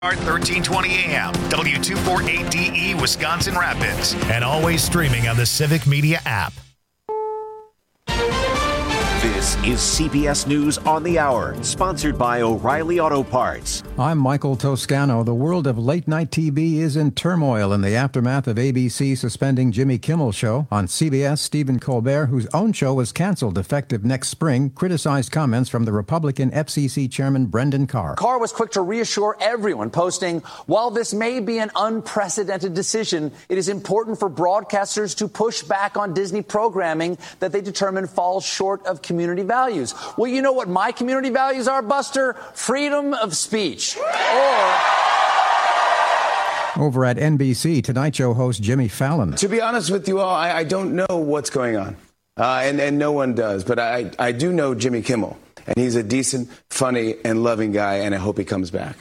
1320 AM, W248DE, Wisconsin Rapids, and always streaming on the Civic Media app. This is CBS News on the Hour, sponsored by O'Reilly Auto Parts. I'm Michael Toscano. The world of late-night TV is in turmoil in the aftermath of ABC suspending Jimmy Kimmel's show. On CBS, Stephen Colbert, whose own show was canceled effective next spring, criticized comments from the Republican FCC chairman Brendan Carr. Carr was quick to reassure everyone, posting, "While this may be an unprecedented decision, it is important for broadcasters to push back on Disney programming that they determine falls short of community values." Well, you know what my community values are, Buster? Freedom of speech. Over at NBC, Tonight Show host Jimmy Fallon. To be honest with you all, I don't know what's going on, and no one does. But I do know Jimmy Kimmel, and he's a decent, funny, and loving guy, and I hope he comes back.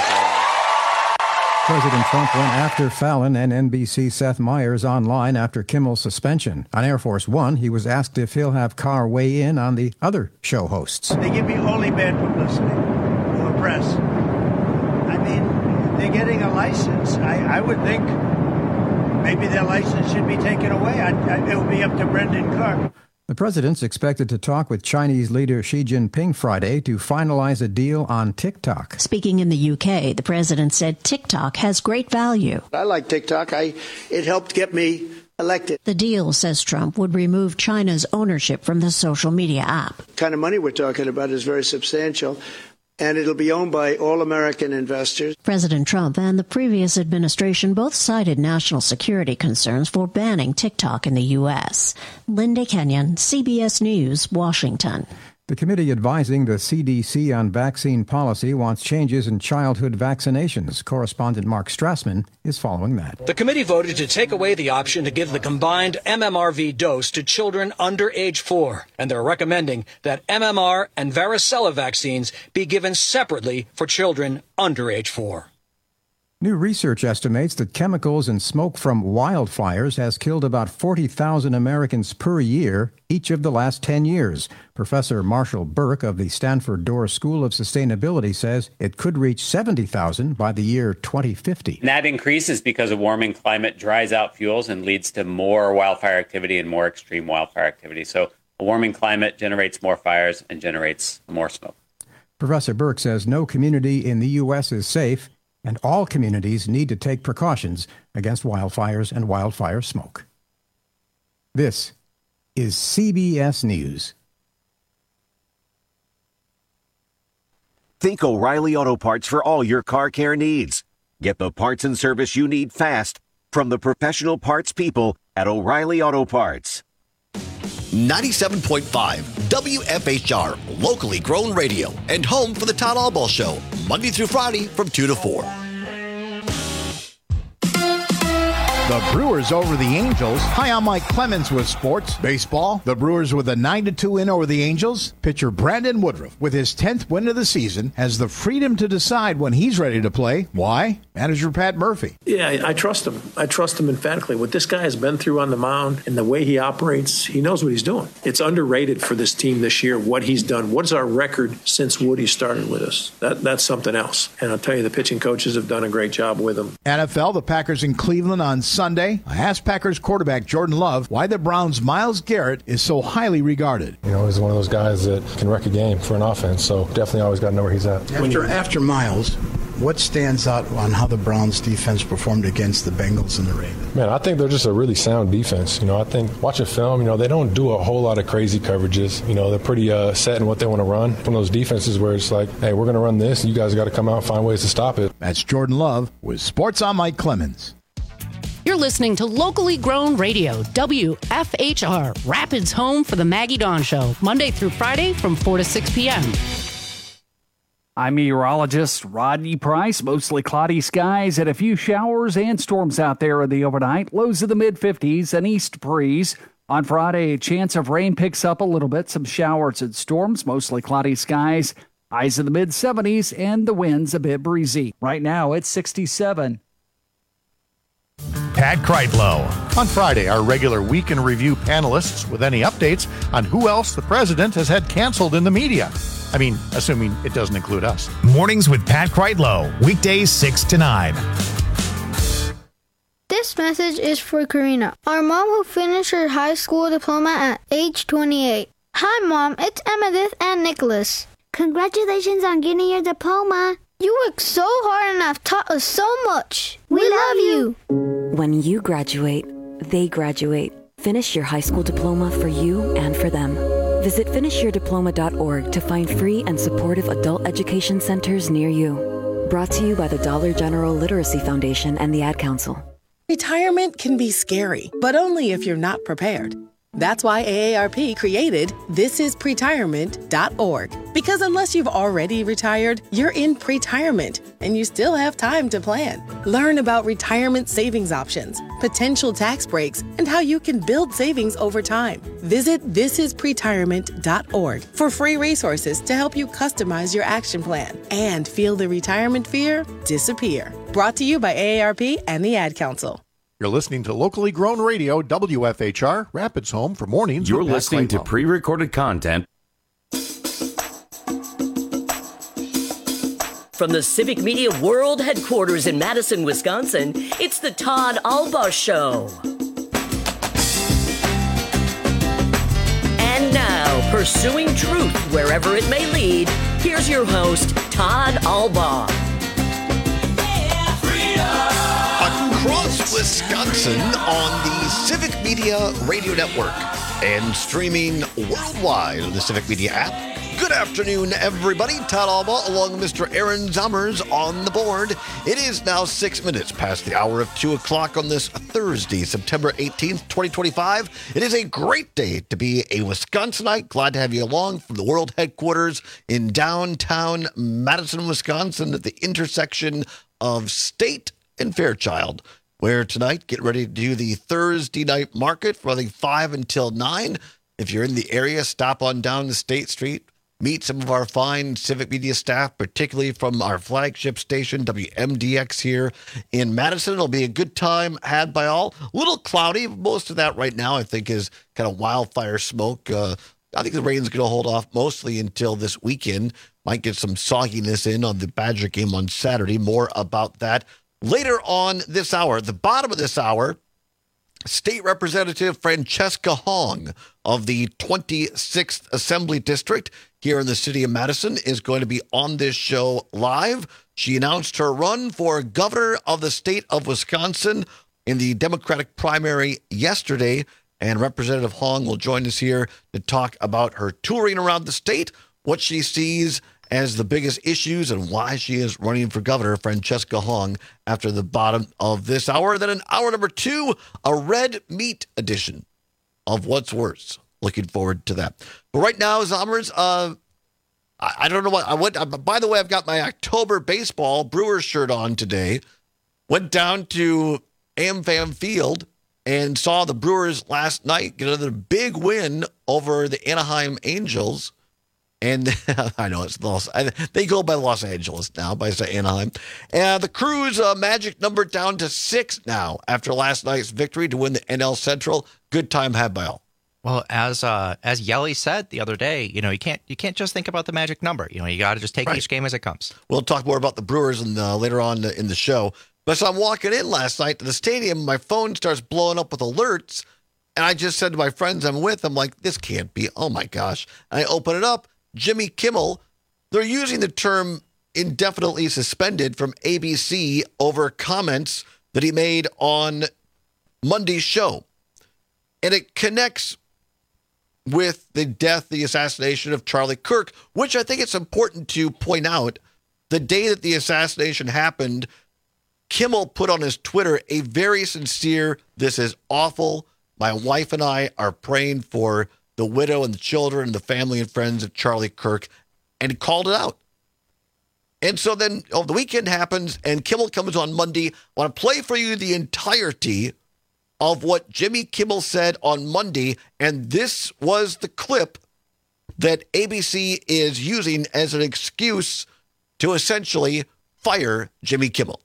President Trump went after Fallon and NBC Seth Meyers online after Kimmel's suspension. On Air Force One, he was asked if he'll have Carr weigh in on the other show hosts. They give me only bad publicity from the press. I mean, they're getting a license. I would think maybe their license should be taken away. It would be up to Brendan Carr. The president's expected to talk with Chinese leader Xi Jinping Friday to finalize a deal on TikTok. Speaking in the UK, the president said TikTok has great value. I like TikTok. It helped get me elected. The deal, says Trump, would remove China's ownership from the social media app. The kind of money we're talking about is very substantial, and it'll be owned by all American investors. President Trump and the previous administration both cited national security concerns for banning TikTok in the U.S. Linda Kenyon, CBS News, Washington. The committee advising the CDC on vaccine policy wants changes in childhood vaccinations. Correspondent Mark Strassman is following that. The committee voted to take away the option to give the combined MMRV dose to children under age 4, and they're recommending that MMR and varicella vaccines be given separately for children under age 4. New research estimates that chemicals and smoke from wildfires has killed about 40,000 Americans per year each of the last 10 years. Professor Marshall Burke of the Stanford Doerr School of Sustainability says it could reach 70,000 by the year 2050. And that increases because a warming climate dries out fuels and leads to more wildfire activity and more extreme wildfire activity. So a warming climate generates more fires and generates more smoke. Professor Burke says no community in the U.S. is safe, and all communities need to take precautions against wildfires and wildfire smoke. This is CBS News. Think O'Reilly Auto Parts for all your car care needs. Get the parts and service you need fast from the professional parts people at O'Reilly Auto Parts. 97.5 WFHR, locally grown radio, and home for the Todd Albaugh Show, Monday through Friday from 2 to 4. The Brewers over the Angels. Hi, I'm Mike Clemens with sports. Baseball, the Brewers with a 9-2 win over the Angels. Pitcher Brandon Woodruff, with his 10th win of the season, has the freedom to decide when he's ready to play. Why? Manager Pat Murphy. Yeah, I trust him. I trust him emphatically. What this guy has been through on the mound and the way he operates, he knows what he's doing. It's underrated for this team this year, what he's done. What is our record since Woody started with us? That's something else. And I'll tell you, the pitching coaches have done a great job with him. NFL, the Packers in Cleveland on Sunday. I asked Packers quarterback Jordan Love why the Browns' Myles Garrett is so highly regarded. You know, he's one of those guys that can wreck a game for an offense, so definitely always got to know where he's at. After Myles, what stands out on how the Browns' defense performed against the Bengals and the Ravens? Man, I think they're just a really sound defense. You know, I think watching film, they don't do a whole lot of crazy coverages. They're pretty set in what they want to run. One of those defenses where it's like, hey, we're going to run this, and you guys got to come out and find ways to stop it. That's Jordan Love with Sports. I'm Mike Clemens. You're listening to locally grown radio, WFHR, Rapids' home for the Maggie Dawn Show, Monday through Friday from 4 to 6 p.m. I'm meteorologist Rodney Price. Mostly cloudy skies and a few showers and storms out there in the overnight. Lows of the mid-50s, an east breeze. On Friday, a chance of rain picks up a little bit. Some showers and storms, mostly cloudy skies. Highs in the mid-70s and the winds a bit breezy. Right now, it's 67. Pat Kreitlow. On Friday, our regular Week in Review panelists with any updates on who else the president has had canceled in the media. I mean, assuming it doesn't include us. Mornings with Pat Kreitlow, weekdays 6 to 9. This message is for Karina, our mom who finished her high school diploma at age 28. Hi, Mom. It's Emmettith and Nicholas. Congratulations on getting your diploma. You worked so hard and have taught us so much. We love you. When you graduate, they graduate. Finish your high school diploma for you and for them. Visit finishyourdiploma.org to find free and supportive adult education centers near you. Brought to you by the Dollar General Literacy Foundation and the Ad Council. Retirement can be scary, but only if you're not prepared. That's why AARP created thisispretirement.org. Because unless you've already retired, you're in pretirement, and you still have time to plan. Learn about retirement savings options, potential tax breaks, and how you can build savings over time. Visit thisispretirement.org for free resources to help you customize your action plan and feel the retirement fear disappear. Brought to you by AARP and the Ad Council. You're listening to locally grown radio, WFHR, Rapids Home for mornings. You're listening to pre-recorded content. From the Civic Media World Headquarters in Madison, Wisconsin, it's the Todd Alba Show. And now, pursuing truth wherever it may lead, here's your host, Todd Alba. Across Wisconsin on the Civic Media Radio Network and streaming worldwide on the Civic Media app. Good afternoon, everybody. Todd Alba along with Mr. Aaron Zommers on the board. It is now 6 minutes past the hour of 2 o'clock on this Thursday, September 18th, 2025. It is a great day to be a Wisconsinite. Glad to have you along from the world headquarters in downtown Madison, Wisconsin at the intersection of State and Fairchild, where tonight, get ready to do the Thursday night market from, I think, 5 until 9. If you're in the area, stop on down to State Street. Meet some of our fine Civic Media staff, particularly from our flagship station, WMDX here in Madison. It'll be a good time had by all. A little cloudy. Most of that right now, I think, is kind of wildfire smoke. I think the rain's going to hold off mostly until this weekend. Might get some sogginess in on the Badger game on Saturday. More about that later on this hour. The bottom of this hour, State Representative Francesca Hong of the 26th Assembly District here in the city of Madison is going to be on this show live. She announced her run for governor of the state of Wisconsin in the Democratic primary yesterday, and Representative Hong will join us here to talk about her touring around the state, what she sees as the biggest issues and why she is running for governor. Francesca Hong after the bottom of this hour. Then in hour number 2, a red meat edition of What's Worse. Looking forward to that. But right now, Zommers, I don't know what I went. By the way, I've got my October baseball Brewers shirt on today. Went down to AmFam Field and saw the Brewers last night get another big win over the Anaheim Angels. And I know it's they go by Los Angeles now, by Anaheim. And the Crews magic number down to 6 now after last night's victory to win the NL Central. Good time had by all. Well, as Yelly said the other day, you can't just think about the magic number. You got to just take each game as it comes. We'll talk more about the Brewers later on in the show. But so I'm walking in last night to the stadium, my phone starts blowing up with alerts, and I just said to my friends I'm with, I'm like, this can't be. Oh my gosh! And I open it up. Jimmy Kimmel, they're using the term indefinitely suspended from ABC over comments that he made on Monday's show. And it connects with the assassination of Charlie Kirk, which I think it's important to point out. The day that the assassination happened, Kimmel put on his Twitter a very sincere, "This is awful. My wife and I are praying for the widow and the children and the family and friends of Charlie Kirk," and called it out. And so then the weekend happens, and Kimmel comes on Monday. I want to play for you the entirety of what Jimmy Kimmel said on Monday, and this was the clip that ABC is using as an excuse to essentially fire Jimmy Kimmel.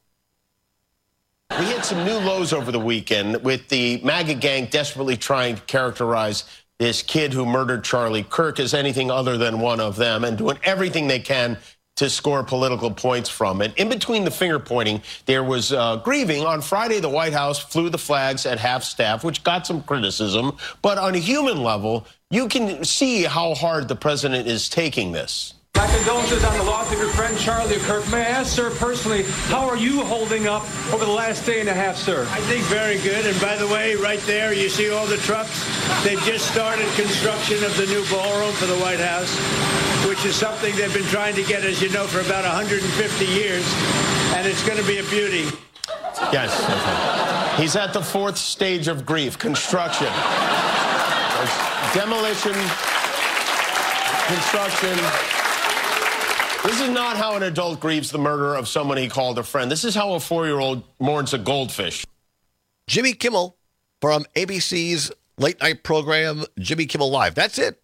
We hit some new lows over the weekend with the MAGA gang desperately trying to characterize this kid who murdered Charlie Kirk as anything other than one of them and doing everything they can to score political points from it. In between the finger pointing, there was grieving. On Friday, the White House flew the flags at half-staff, which got some criticism. But on a human level, you can see how hard the president is taking this. My condolences on the loss of your friend Charlie Kirk. May I ask, sir, personally, how are you holding up over the last day and a half, sir? I think very good. And by the way, right there, you see all the trucks? They've just started construction of the new ballroom for the White House, which is something they've been trying to get, as you know, for about 150 years. And it's going to be a beauty. Yes. He's at the fourth stage of grief, construction. There's demolition, construction. This is not how an adult grieves the murder of someone he called a friend. This is how a 4-year-old mourns a goldfish. Jimmy Kimmel from ABC's late night program, Jimmy Kimmel Live. That's it.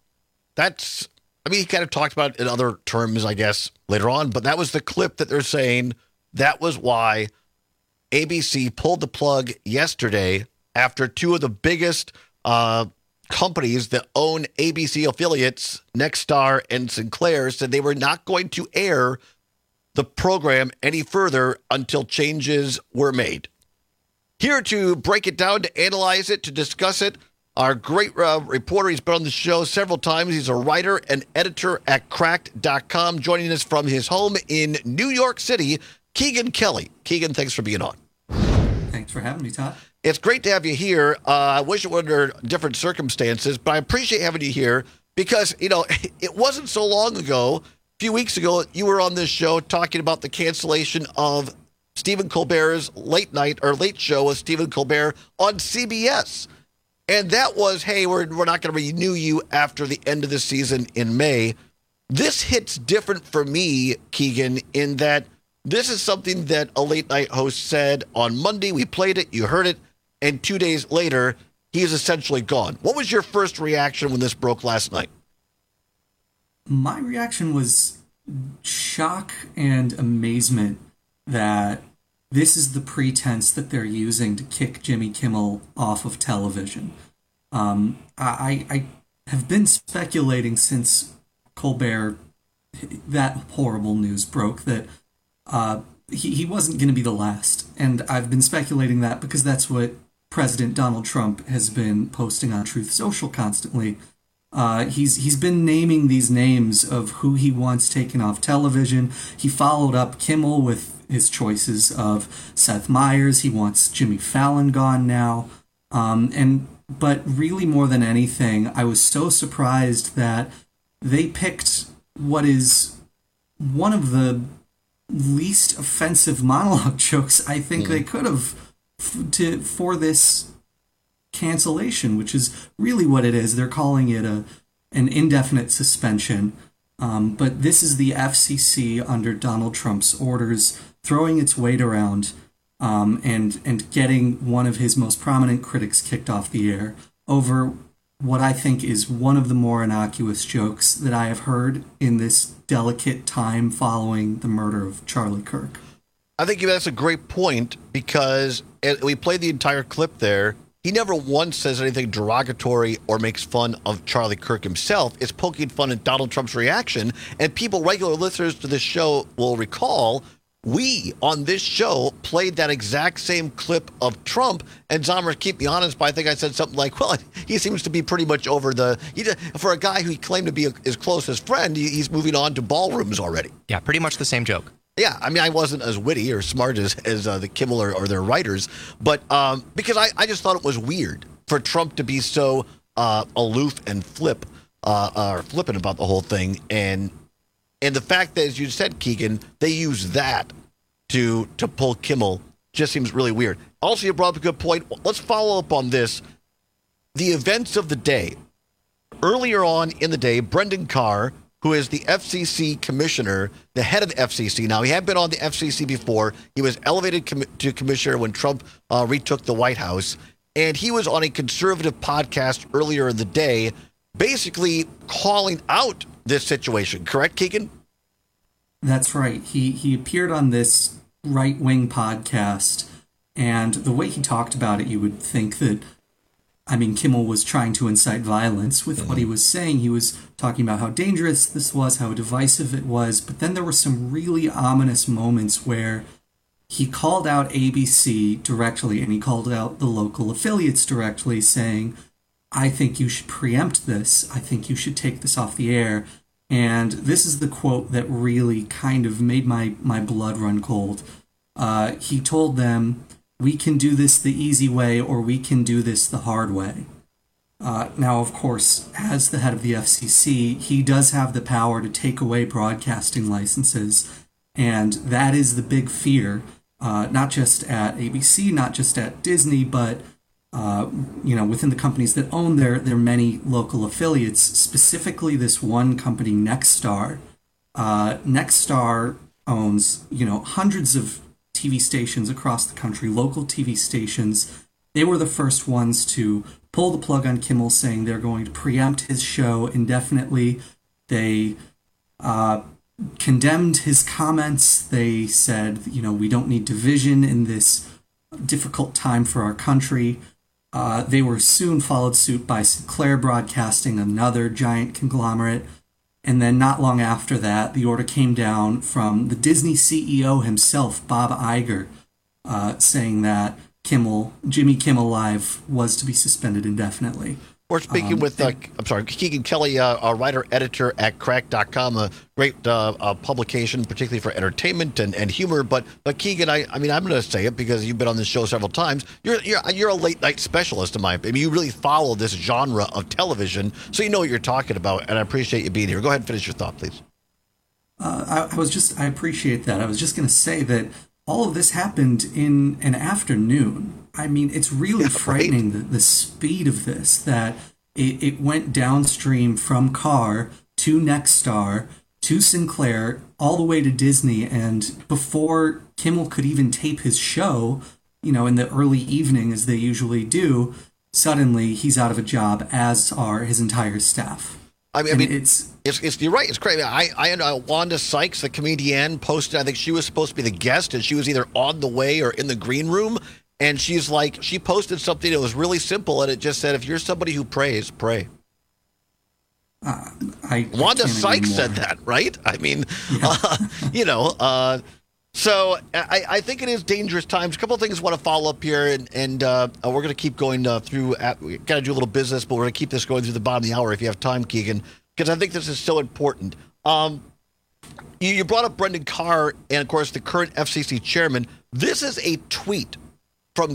He kind of talked about it in other terms, I guess, later on, but that was the clip that they're saying that was why ABC pulled the plug yesterday after two of the biggest companies that own ABC affiliates, Nexstar and Sinclair, said they were not going to air the program any further until changes were made. Here to break it down, to analyze it, to discuss it, our great reporter. He's been on the show several times. He's a writer and editor at Cracked.com, joining us from his home in New York City, Keegan Kelly. Keegan, thanks for being on. Thanks for having me, Todd. It's great to have you here. I wish it were under different circumstances, but I appreciate having you here because, it wasn't so long ago, a few weeks ago, you were on this show talking about the cancellation of Stephen Colbert's late show with Stephen Colbert on CBS. And that was, hey, we're not going to renew you after the end of the season in May. This hits different for me, Keegan, in that this is something that a late night host said on Monday. We played it, you heard it. And 2 days later, he is essentially gone. What was your first reaction when this broke last night? My reaction was shock and amazement that this is the pretense that they're using to kick Jimmy Kimmel off of television. I have been speculating since Colbert, that horrible news broke, that he wasn't going to be the last. And I've been speculating that because that's what President Donald Trump has been posting on Truth Social constantly. He's been naming these names of who he wants taken off television. He followed up Kimmel with his choices of Seth Meyers. He wants Jimmy Fallon gone now. But really more than anything, I was so surprised that they picked what is one of the least offensive monologue jokes I think they could have for this cancellation, which is really what it is. They're calling it an indefinite suspension. But this is the FCC under Donald Trump's orders throwing its weight around and getting one of his most prominent critics kicked off the air over what I think is one of the more innocuous jokes that I have heard in this delicate time following the murder of Charlie Kirk. I think that's a great point because we played the entire clip there. He never once says anything derogatory or makes fun of Charlie Kirk himself. It's poking fun at Donald Trump's reaction. And people, regular listeners to this show, will recall we, on this show, played that exact same clip of Trump. And Zomer, keep me honest, but I think I said something like, well, he seems to be pretty much over for a guy who he claimed to be his closest friend, he's moving on to ballrooms already. Yeah, pretty much the same joke. Yeah, I mean, I wasn't as witty or smart as the Kimmel or their writers, but because I just thought it was weird for Trump to be so aloof and flippant about the whole thing, and the fact that, as you said, Keegan, they use that to pull Kimmel just seems really weird. Also, you brought up a good point. Let's follow up on this. The events of the day. Earlier on in the day, Brendan Carr, who is the FCC commissioner, the head of the FCC. Now, he had been on the FCC before. He was elevated to commissioner when Trump retook the White House. And he was on a conservative podcast earlier in the day, basically calling out this situation. Correct, Keegan? That's right. He appeared on this right-wing podcast. And the way he talked about it, you would think that I mean, Kimmel was trying to incite violence with what he was saying. He was talking about how dangerous this was, how divisive it was. But then there were some really ominous moments where he called out ABC directly, and he called out the local affiliates directly, saying, I think you should preempt this. I think you should take this off the air. And this is the quote that really kind of made my blood run cold. He told them, we can do this the easy way, or we can do this the hard way. Now, of course, as the head of the FCC, he does have the power to take away broadcasting licenses, and that is the big fear, not just at ABC, not just at Disney, but within the companies that own their many local affiliates, specifically this one company, Nexstar. Nexstar owns, hundreds of TV stations across the country, local TV stations. They were the first ones to pull the plug on Kimmel, saying they're going to preempt his show indefinitely. They condemned his comments. They said, we don't need division in this difficult time for our country. They were soon followed suit by Sinclair Broadcasting, another giant conglomerate. And then not long after that, the order came down from the Disney CEO himself, Bob Iger, saying that Jimmy Kimmel Live was to be suspended indefinitely. We're speaking with, Keegan Kelly, a writer-editor at Cracked.com, a great publication, particularly for entertainment and humor. But Keegan, I mean, I'm going to say it because you've been on this show several times. You're a late-night specialist, in my opinion. You really follow this genre of television, so you know what you're talking about, and I appreciate you being here. Go ahead and finish your thought, please. I appreciate that. I was just going to say that all of this happened in an afternoon. I mean, it's really frightening, the speed of this, that it went downstream from Carr to Nexstar to Sinclair, all the way to Disney. And before Kimmel could even tape his show, in the early evening, as they usually do, suddenly he's out of a job, as are his entire staff. I mean, you're right. It's crazy. I know Wanda Sykes, the comedian, posted, I think she was supposed to be the guest, and she was either on the way or in the green room. And she posted something that was really simple, and it just said, if you're somebody who prays, pray. Wanda Sykes said that, right? I mean, yeah. So I think it is dangerous times. A couple of things I want to follow up here, and we're going to keep going through. We got to do a little business, but we're going to keep this going through the bottom of the hour if you have time, Keegan, because I think this is so important. You brought up Brendan Carr and, of course, the current FCC chairman. This is a tweet from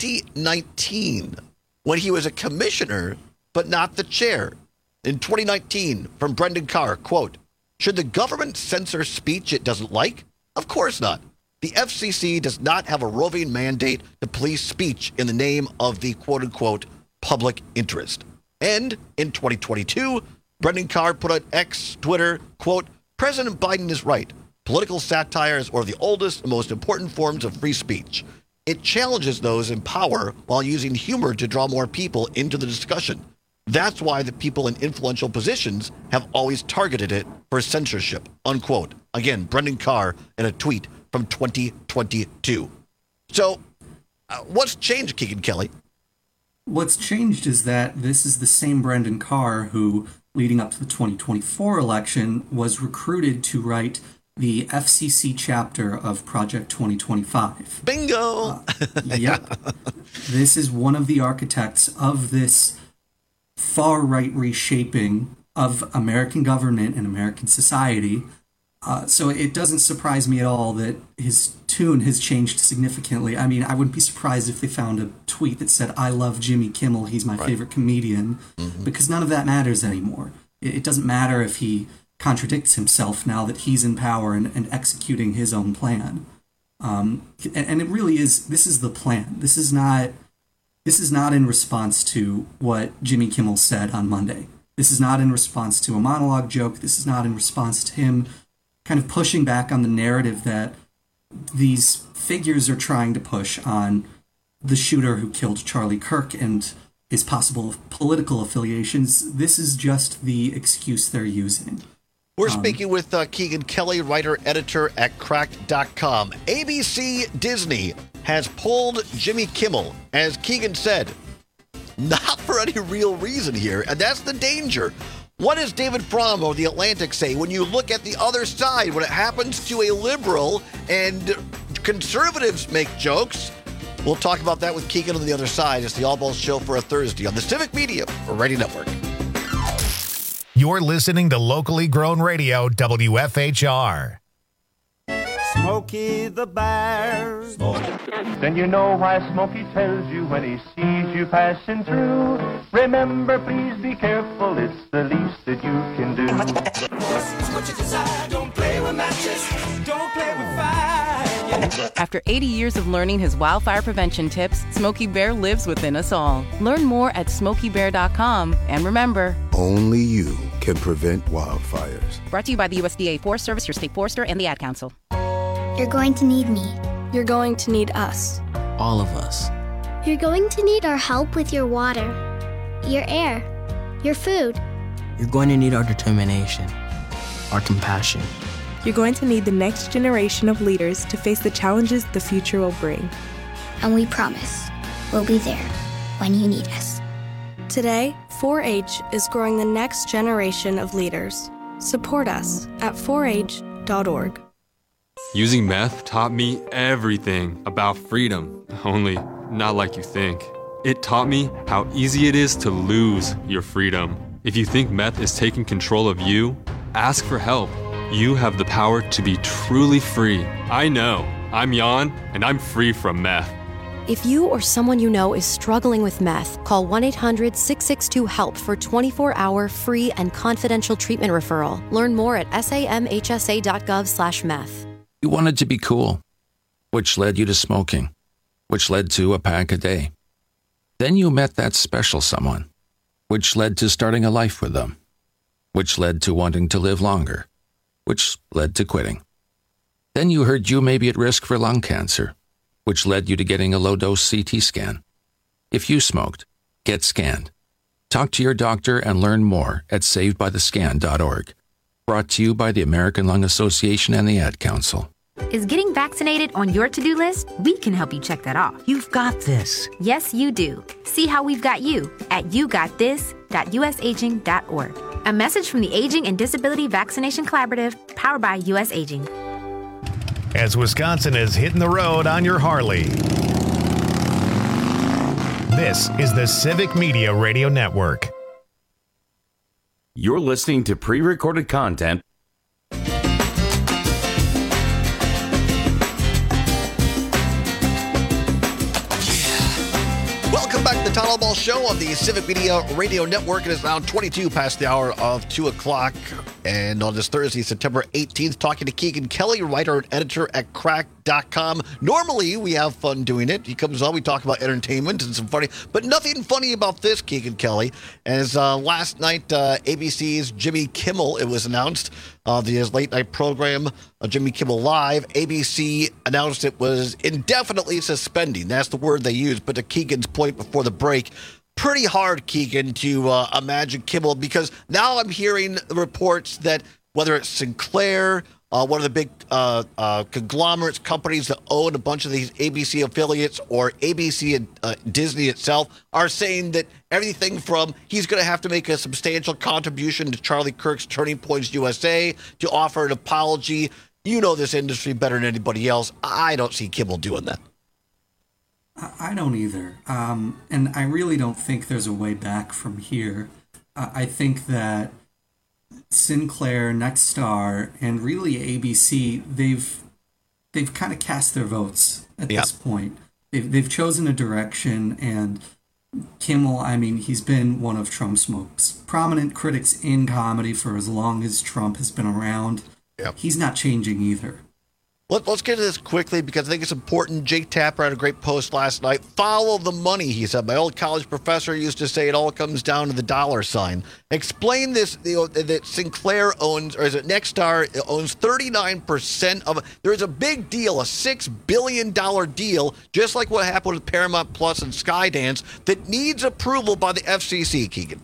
2019 when he was a commissioner, but not the chair. In 2019, from Brendan Carr, quote, should the government censor speech it doesn't like? Of course not. The FCC does not have a roving mandate to police speech in the name of the quote-unquote public interest. And in 2022, Brendan Carr put on X, Twitter, quote, President Biden is right. Political satire is one of the oldest and most important forms of free speech. It challenges those in power while using humor to draw more people into the discussion. That's why the people in influential positions have always targeted it for censorship, unquote. Again, Brendan Carr in a tweet from 2022. So what's changed, Keegan Kelly? What's changed is that this is the same Brendan Carr who, leading up to the 2024 election, was recruited to write the FCC chapter of Project 2025. Bingo! Yep. This is one of the architects of this far-right reshaping of American government and American society. So it doesn't surprise me at all that his tune has changed significantly. I mean, I wouldn't be surprised if they found a tweet that said, I love Jimmy Kimmel, he's my favorite comedian, because none of that matters anymore. It doesn't matter if he contradicts himself now that he's in power and executing his own plan. And it really is, this is the plan. This is not in response to what Jimmy Kimmel said on Monday. This is not in response to a monologue joke. This is not in response to him kind of pushing back on the narrative that these figures are trying to push on the shooter who killed Charlie Kirk and his possible political affiliations. This is just the excuse they're using. We're speaking with Keegan Kelly, writer-editor at Cracked.com. ABC Disney has pulled Jimmy Kimmel. As Keegan said, not for any real reason here, and that's the danger. What does David Fromm of The Atlantic say when you look at the other side, when it happens to a liberal and conservatives make jokes? We'll talk about that with Keegan on the other side. It's the All Balls Show for a Thursday on the Civic Media Radio Network. You're listening to locally grown radio, WFHR. Smokey the Bear. Then you know why Smokey tells you when he sees you passing through. Remember, please be careful, it's the least that you can do. What you decide, don't play with matches, don't play with fire. After 80 years of learning his wildfire prevention tips, Smokey Bear lives within us all. Learn more at SmokeyBear.com. And remember, only you can prevent wildfires. Brought to you by the USDA Forest Service, your state forester, and the Ad Council. You're going to need me. You're going to need us. All of us. You're going to need our help with your water, your air, your food. You're going to need our determination, our compassion. You're going to need the next generation of leaders to face the challenges the future will bring. And we promise we'll be there when you need us. Today, 4-H is growing the next generation of leaders. Support us at 4h.org. Using meth taught me everything about freedom, only not like you think. It taught me how easy it is to lose your freedom. If you think meth is taking control of you, ask for help. You have the power to be truly free. I know. I'm Jan, and I'm free from meth. If you or someone you know is struggling with meth, call 1-800-662-HELP for 24-hour free and confidential treatment referral. Learn more at samhsa.gov/meth. You wanted to be cool, which led you to smoking, which led to a pack a day. Then you met that special someone, which led to starting a life with them, which led to wanting to live longer, which led to quitting. Then you heard you may be at risk for lung cancer, which led you to getting a low-dose CT scan. If you smoked, get scanned. Talk to your doctor and learn more at savedbythescan.org. Brought to you by the American Lung Association and the Ad Council. Is getting vaccinated on your to-do list? We can help you check that off. You've got this. Yes, you do. See how we've got you at yougotthis.usaging.org. A message from the Aging and Disability Vaccination Collaborative, powered by US Aging. As Wisconsin is hitting the road on your Harley. This is the Civic Media Radio Network. You're listening to pre-recorded content. Welcome back to the Todd Ball Show on the Civic Media Radio Network. It is now 22 past the hour of 2 o'clock. And on this Thursday, September 18th, talking to Keegan Kelly, writer and editor at Crack.com. Normally, we have fun doing it. He comes on, we talk about entertainment and some funny, but nothing funny about this, Keegan Kelly. As last night, ABC's Jimmy Kimmel, it was announced, his late night program, Jimmy Kimmel Live, ABC announced it was indefinitely suspending. That's the word they used. But to Keegan's point before the break, pretty hard, Keegan, to imagine Kimmel, because now I'm hearing reports that whether it's Sinclair, one of the big conglomerates, companies that own a bunch of these ABC affiliates, or ABC and Disney itself, are saying that everything from he's going to have to make a substantial contribution to Charlie Kirk's Turning Points USA to offer an apology. You know this industry better than anybody else. I don't see Kimmel doing that. I don't either. And I really don't think there's a way back from here. I think that Sinclair, Nexstar, and really ABC, they've kind of cast their votes at this point. They've chosen a direction, and Kimmel, I mean, he's been one of Trump's most prominent critics in comedy for as long as Trump has been around. Yep. He's not changing either. Let's get to this quickly because I think it's important. Jake Tapper had a great post last night. Follow the money, he said. My old college professor used to say it all comes down to the dollar sign. Explain this, that Sinclair owns, or is it Nexstar, owns 39% of it. There's a big deal, a $6 billion deal, just like what happened with Paramount Plus and Skydance, that needs approval by the FCC, Keegan.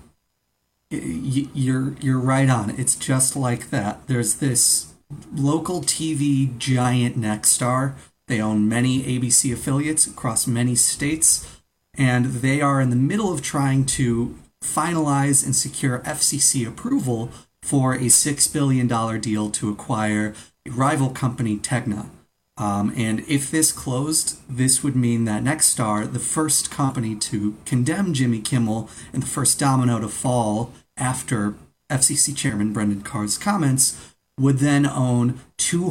You're right on. It's just like that. There's this local TV giant Nexstar. They own many ABC affiliates across many states. and they are in the middle of trying to finalize and secure FCC approval for a $6 billion deal to acquire a rival company, Tegna. And if this closed, this would mean that Nexstar, the first company to condemn Jimmy Kimmel and the first domino to fall after FCC Chairman Brendan Carr's comments, would then own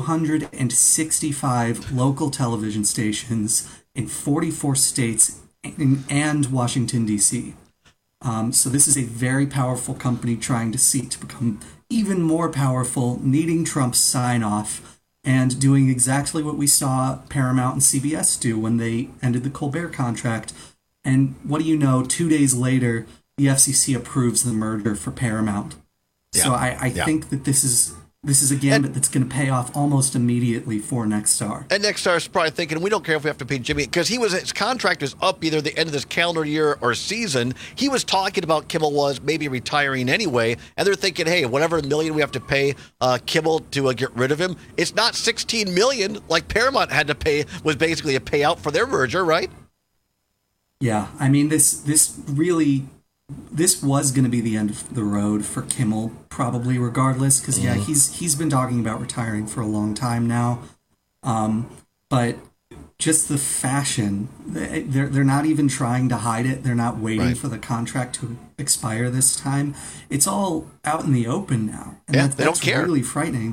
265 local television stations in 44 states and Washington, D.C. So this is a very powerful company trying to seek to become even more powerful, needing Trump's sign-off, and doing exactly what we saw Paramount and CBS do when they ended the Colbert contract. And what do you know, 2 days later, the FCC approves the merger for Paramount. Yeah. So I think that this is a gambit that's going to pay off almost immediately for Nexstar. And Nexstar's probably thinking, we don't care if we have to pay Jimmy, because his contract is up either the end of this calendar year or season. He was talking about Kimmel was maybe retiring anyway, and they're thinking, hey, whatever million we have to pay Kimmel to get rid of him, it's not $16 million like Paramount had to pay, was basically a payout for their merger, right? Yeah, I mean, this was going to be the end of the road for Kimmel, probably regardless, because he's been talking about retiring for a long time now. But just the fashion, they're not even trying to hide it. They're not waiting for the contract to expire this time. It's all out in the open now, and they don't care. That's really frightening.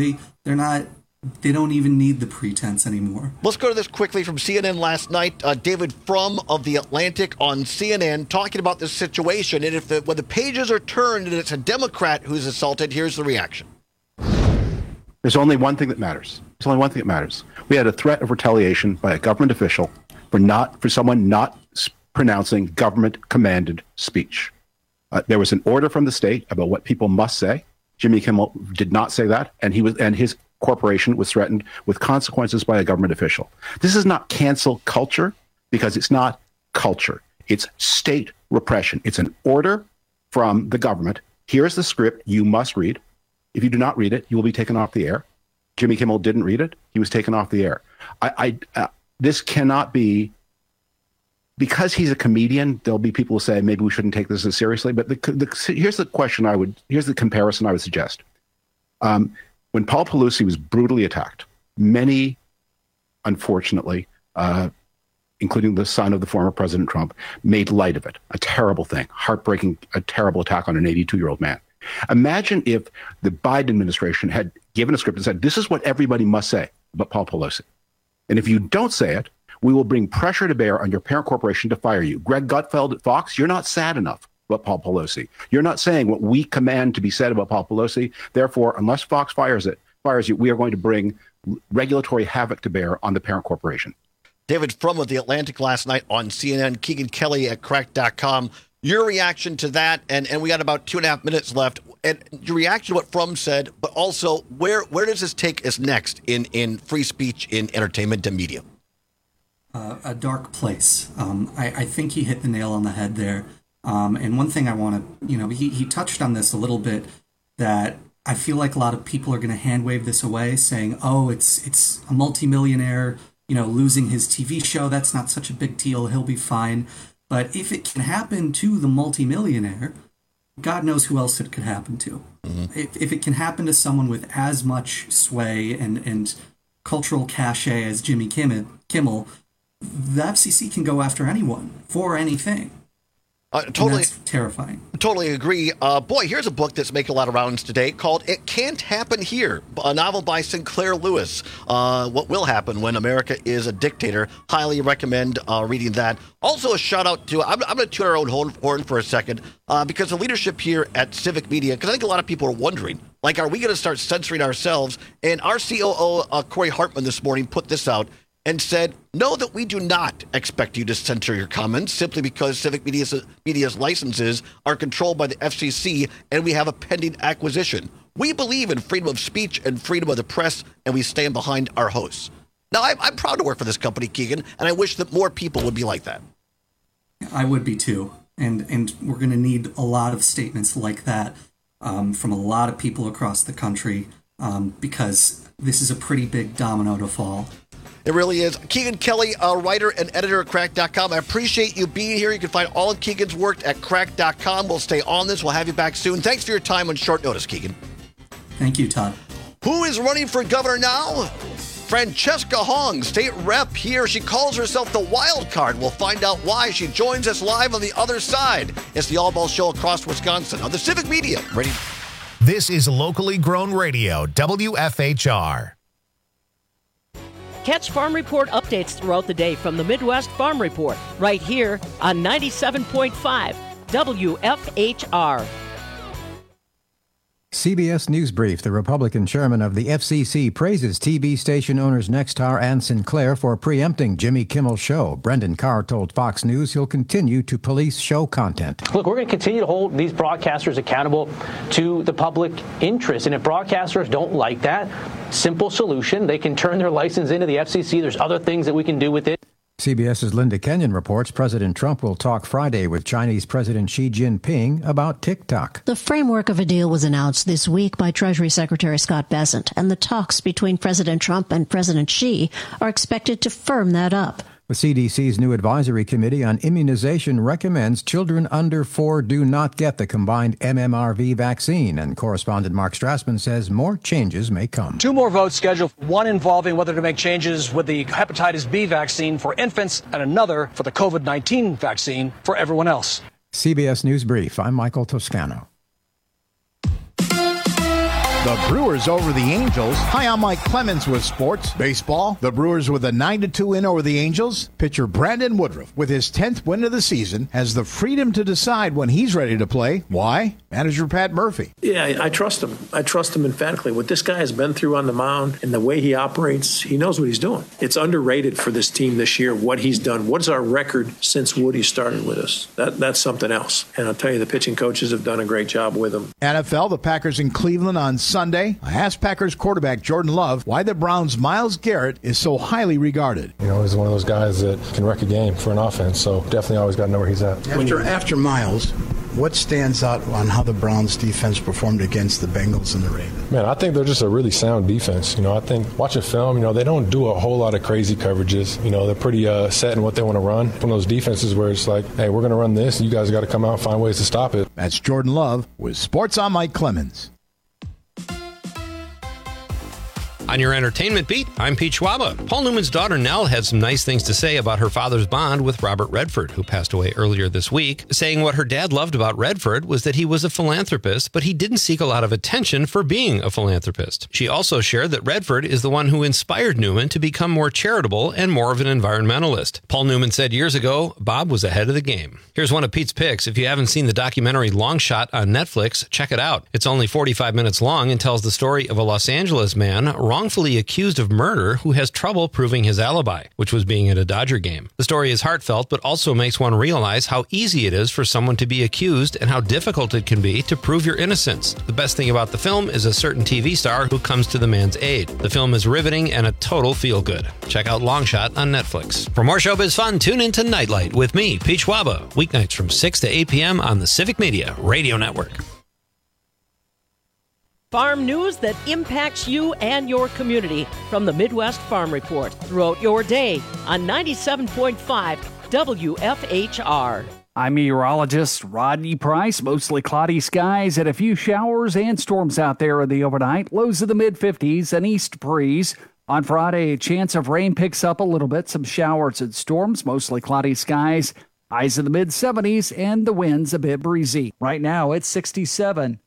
They don't even need the pretense anymore. Let's go to this quickly from CNN last night. David Frum of The Atlantic on CNN talking about this situation. And when the pages are turned and it's a Democrat who's assaulted, here's the reaction. There's only one thing that matters. There's only one thing that matters. We had a threat of retaliation by a government official for someone not pronouncing government-commanded speech. There was an order from the state about what people must say. Jimmy Kimmel did not say that, and his corporation was threatened with consequences by a government official. This is not cancel culture, because it's not culture. It's state repression. It's an order from the government. Here's the script you must read. If you do not read it, you will be taken off the air. Jimmy Kimmel didn't read it. He was taken off the air. This cannot be, because he's a comedian, there'll be people who say maybe we shouldn't take this as seriously, but here's the comparison I would suggest. When Paul Pelosi was brutally attacked, many, unfortunately, including the son of the former President Trump, made light of it. A terrible thing, heartbreaking, a terrible attack on an 82-year-old man. Imagine if the Biden administration had given a script and said, this is what everybody must say about Paul Pelosi. And if you don't say it, we will bring pressure to bear on your parent corporation to fire you. Greg Gutfeld at Fox, you're not sad enough about Paul Pelosi. You're not saying what we command to be said about Paul Pelosi. Therefore, unless Fox fires you, we are going to bring regulatory havoc to bear on the parent corporation. David Frum of The Atlantic last night on CNN, Keegan Kelly at Cracked.com. Your reaction to that, and we got about 2.5 minutes left, and your reaction to what Frum said, but also where does this take us next in free speech, in entertainment and media? A dark place. I think he hit the nail on the head there. And one thing I want to, he touched on this a little bit, that I feel like a lot of people are going to hand wave this away, saying, oh, it's a multimillionaire, losing his TV show. That's not such a big deal. He'll be fine. But if it can happen to the multimillionaire, God knows who else it could happen to. Mm-hmm. If it can happen to someone with as much sway and cultural cachet as Jimmy Kimmel, the FCC can go after anyone for anything. Totally that's terrifying. Totally agree. Boy, here's a book that's making a lot of rounds today called It Can't Happen Here, a novel by Sinclair Lewis. What will happen when America is a dictator. Highly recommend reading that. Also, a shout out to, I'm going to toot our own horn for a second, because the leadership here at Civic Media, because I think a lot of people are wondering, are we going to start censoring ourselves? And our COO, Corey Hartman, this morning put this out and said, know that we do not expect you to censor your comments simply because Civic Media's licenses are controlled by the FCC and we have a pending acquisition. We believe in freedom of speech and freedom of the press, and we stand behind our hosts. Now, I'm proud to work for this company, Keegan, and I wish that more people would be like that. I would be too. And we're going to need a lot of statements like that from a lot of people across the country, because this is a pretty big domino to fall. It really is. Keegan Kelly, a writer and editor at Cracked.com. I appreciate you being here. You can find all of Keegan's work at Cracked.com. We'll stay on this. We'll have you back soon. Thanks for your time on short notice, Keegan. Thank you, Todd. Who is running for governor now? Francesca Hong, state rep here. She calls herself the wild card. We'll find out why. She joins us live on the other side. It's the All Ball Show across Wisconsin on the Civic Media. Ready? This is locally grown radio, WFHR. Catch Farm Report updates throughout the day from the Midwest Farm Report, right here on 97.5 WFHR. CBS News Brief. The Republican chairman of the FCC praises TV station owners Nexstar and Sinclair for preempting Jimmy Kimmel's show. Brendan Carr told Fox News he'll continue to police show content. Look, we're going to continue to hold these broadcasters accountable to the public interest. And if broadcasters don't like that, simple solution, they can turn their license into the FCC. There's other things that we can do with it. CBS's Linda Kenyon reports President Trump will talk Friday with Chinese President Xi Jinping about TikTok. The framework of a deal was announced this week by Treasury Secretary Scott Bessent, and the talks between President Trump and President Xi are expected to firm that up. The CDC's new advisory committee on immunization recommends children under 4 do not get the combined MMRV vaccine, and correspondent Mark Strassman says more changes may come. 2 more votes scheduled, one involving whether to make changes with the hepatitis B vaccine for infants and another for the COVID-19 vaccine for everyone else. CBS News Brief. I'm Michael Toscano. The Brewers over the Angels. Hi, I'm Mike Clemens with sports. Baseball. The Brewers with a 9-2 win over the Angels. Pitcher Brandon Woodruff, with his 10th win of the season, has the freedom to decide when he's ready to play. Why? Manager Pat Murphy. Yeah, I trust him. I trust him emphatically. What this guy has been through on the mound and the way he operates, he knows what he's doing. It's underrated for this team this year, what he's done. What's our record since Woody started with us? That's something else. And I'll tell you, the pitching coaches have done a great job with him. NFL, the Packers in Cleveland on Sunday. I asked Packers quarterback Jordan Love why the Browns' Myles Garrett is so highly regarded. You know, he's one of those guys that can wreck a game for an offense, so definitely always got to know where he's at. After Myles, what stands out on how the Browns' defense performed against the Bengals and the Ravens? Man, I think they're just a really sound defense. You know, I think watching film, you know, they don't do a whole lot of crazy coverages. You know, they're pretty set in what they want to run. One of those defenses where it's like, hey, we're going to run this. You guys got to come out and find ways to stop it. That's Jordan Love with Sports on Mike Clemens. On your entertainment beat, I'm Pete Schwaba. Paul Newman's daughter Nell had some nice things to say about her father's bond with Robert Redford, who passed away earlier this week, saying what her dad loved about Redford was that he was a philanthropist, but he didn't seek a lot of attention for being a philanthropist. She also shared that Redford is the one who inspired Newman to become more charitable and more of an environmentalist. Paul Newman said years ago, Bob was ahead of the game. Here's one of Pete's picks. If you haven't seen the documentary Long Shot on Netflix, check it out. It's only 45 minutes long and tells the story of a Los Angeles man wrongfully accused of murder who has trouble proving his alibi, which was being at a Dodger game. The story is heartfelt, but also makes one realize how easy it is for someone to be accused and how difficult it can be to prove your innocence. The best thing about the film is a certain TV star who comes to the man's aid. The film is riveting and a total feel-good. Check out Long Shot on Netflix. For more showbiz fun, tune into Nightlight with me, Pete Schwaba, weeknights from 6 to 8 p.m. on the Civic Media Radio Network. Farm news that impacts you and your community from the Midwest Farm Report throughout your day on 97.5 WFHR. I'm meteorologist Rodney Price. Mostly cloudy skies and a few showers and storms out there in the overnight. Lows of the mid-50s, an east breeze. On Friday, a chance of rain picks up a little bit. Some showers and storms, mostly cloudy skies. Highs in the mid-70s and the winds a bit breezy. Right now, it's 67.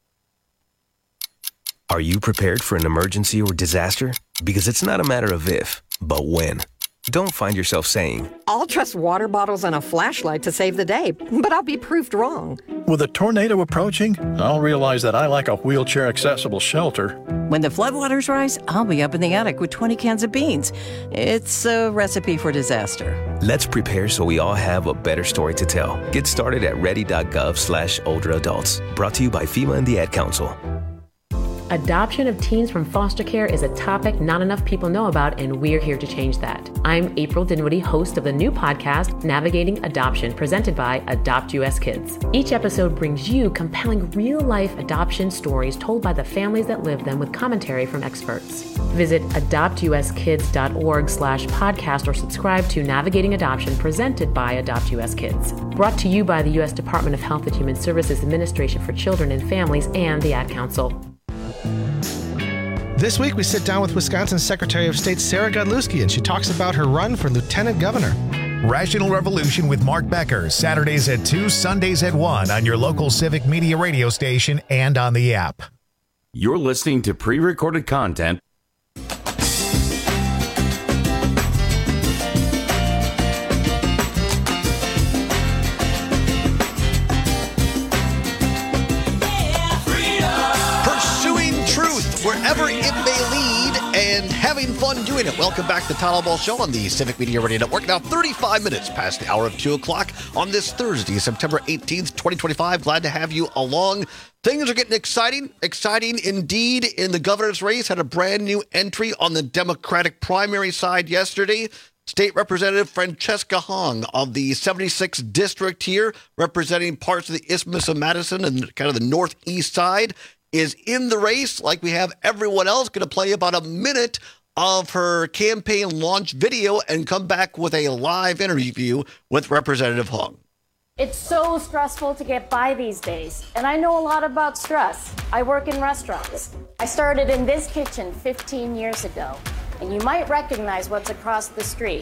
Are you prepared for an emergency or disaster? Because it's not a matter of if, but when. Don't find yourself saying, I'll trust water bottles and a flashlight to save the day, but I'll be proved wrong. With a tornado approaching, I'll realize that I lack a wheelchair-accessible shelter. When the floodwaters rise, I'll be up in the attic with 20 cans of beans. It's a recipe for disaster. Let's prepare so we all have a better story to tell. Get started at ready.gov/older adults. Brought to you by FEMA and the Ad Council. Adoption of teens from foster care is a topic not enough people know about, and we're here to change that. I'm April Dinwiddie, host of the new podcast, Navigating Adoption, presented by Adopt US Kids. Each episode brings you compelling real-life adoption stories told by the families that live them with commentary from experts. Visit adoptuskids.org/podcast or subscribe to Navigating Adoption, presented by Adopt US Kids. Brought to you by the U.S. Department of Health and Human Services Administration for Children and Families and the Ad Council. This week, we sit down with Wisconsin's Secretary of State, Sarah Godlewski, and she talks about her run for lieutenant governor. Rational Revolution with Mark Becker, Saturdays at 2, Sundays at 1 on your local Civic Media radio station and on the app. You're listening to pre-recorded content. Wherever it may lead, and having fun doing it. Welcome back to the Todd Ball Show on the Civic Media Radio Network. Now 35 minutes past the hour of 2 o'clock on this Thursday, September 18th, 2025. Glad to have you along. Things are getting exciting indeed in the governor's race. Had a brand new entry on the Democratic primary side yesterday. State Representative Francesca Hong of the 76th District here, representing parts of the Isthmus of Madison and kind of the northeast side, is in the race like we have everyone else. Going to play about a minute of her campaign launch video and come back with a live interview with Representative Hong. It's so stressful to get by these days, and I know a lot about stress. I work in restaurants. I started in this kitchen 15 years ago, and you might recognize what's across the street.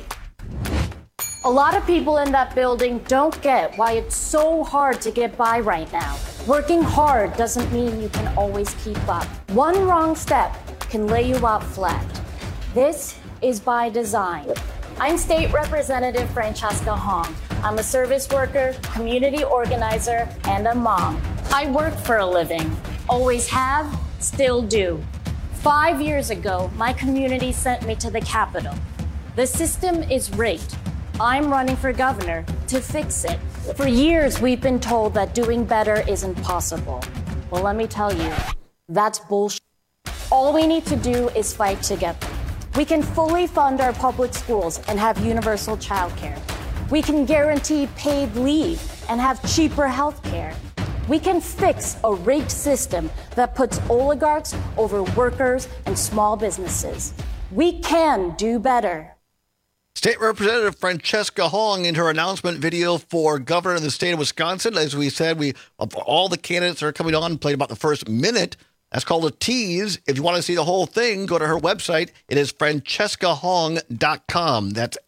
A lot of people in that building don't get why it's so hard to get by right now. Working hard doesn't mean you can always keep up. One wrong step can lay you out flat. This is by design. I'm State Representative Francesca Hong. I'm a service worker, community organizer, and a mom. I work for a living. Always have, still do. 5 years ago, my community sent me to the Capitol. The system is rigged. I'm running for governor to fix it. For years, we've been told that doing better isn't possible. Well, let me tell you, that's bullshit. All we need to do is fight together. We can fully fund our public schools and have universal childcare. We can guarantee paid leave and have cheaper health care. We can fix a rigged system that puts oligarchs over workers and small businesses. We can do better. State Representative Francesca Hong in her announcement video for governor of the state of Wisconsin. As we said, all the candidates are coming on, played about the first minute. That's called a tease. If you want to see the whole thing, go to her website. It is francescahong.com. That's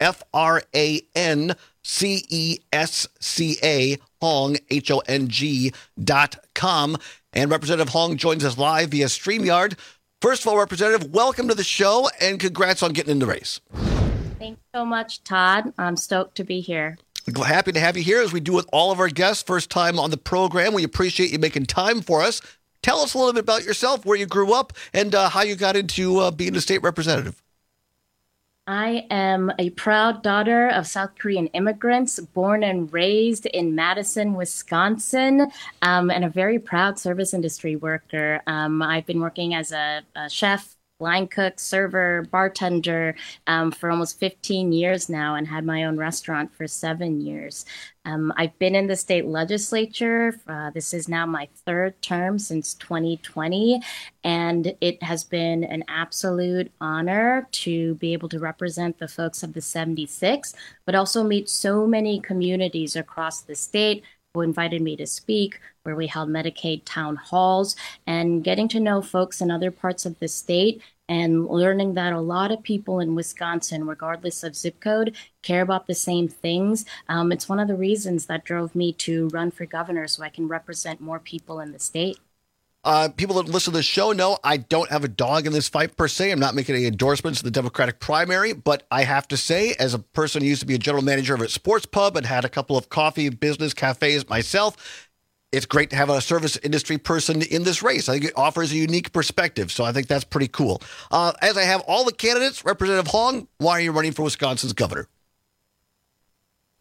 FRANCESCA Hong, HONG.com. And Representative Hong joins us live via StreamYard. First of all, Representative, welcome to the show and congrats on getting in the race. Thanks so much, Todd. I'm stoked to be here. Happy to have you here, as we do with all of our guests. First time on the program. We appreciate you making time for us. Tell us a little bit about yourself, where you grew up, and how you got into being a state representative. I am a proud daughter of South Korean immigrants, born and raised in Madison, Wisconsin, and a very proud service industry worker. I've been working as a chef, line cook, server, bartender for almost 15 years now, and had my own restaurant for 7 years. I've been in the state legislature. This is now my third term since 2020, and it has been an absolute honor to be able to represent the folks of the 76, but also meet so many communities across the state who invited me to speak, where we held Medicaid town halls, and getting to know folks in other parts of the state and learning that a lot of people in Wisconsin, regardless of zip code, care about the same things. It's one of the reasons that drove me to run for governor, so I can represent more people in the state. People that listen to the show know I don't have a dog in this fight per se. I'm not making any endorsements of the Democratic primary, but I have to say, as a person who used to be a general manager of a sports pub and had a couple of coffee business cafes myself, it's great to have a service industry person in this race. I think it offers a unique perspective, so I think that's pretty cool. As I have all the candidates, Representative Hong, why are you running for Wisconsin's governor?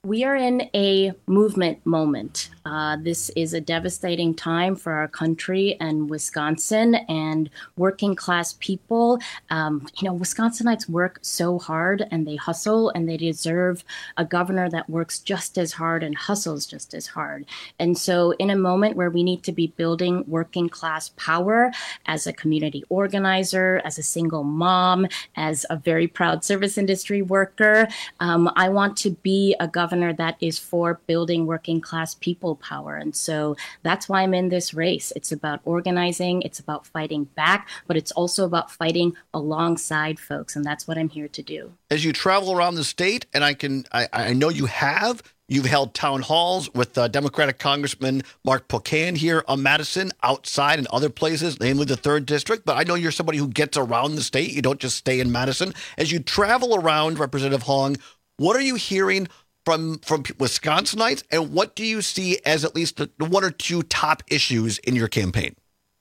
We are in a movement moment. This is a devastating time for our country and Wisconsin and working class people. Wisconsinites work so hard and they hustle, and they deserve a governor that works just as hard and hustles just as hard. And so in a moment where we need to be building working class power as a community organizer, as a single mom, as a very proud service industry worker, I want to be a governor that is for building working class people power. And so that's why I'm in this race. It's about organizing, it's about fighting back, but it's also about fighting alongside folks. And that's what I'm here to do. As you travel around the state, and I know you've held town halls with Democratic Congressman Mark Pocan here on Madison, outside and other places, namely the 3rd District. But I know you're somebody who gets around the state. You don't just stay in Madison. As you travel around, Representative Hong, what are you hearing from Wisconsinites, and what do you see as at least the one or two top issues in your campaign?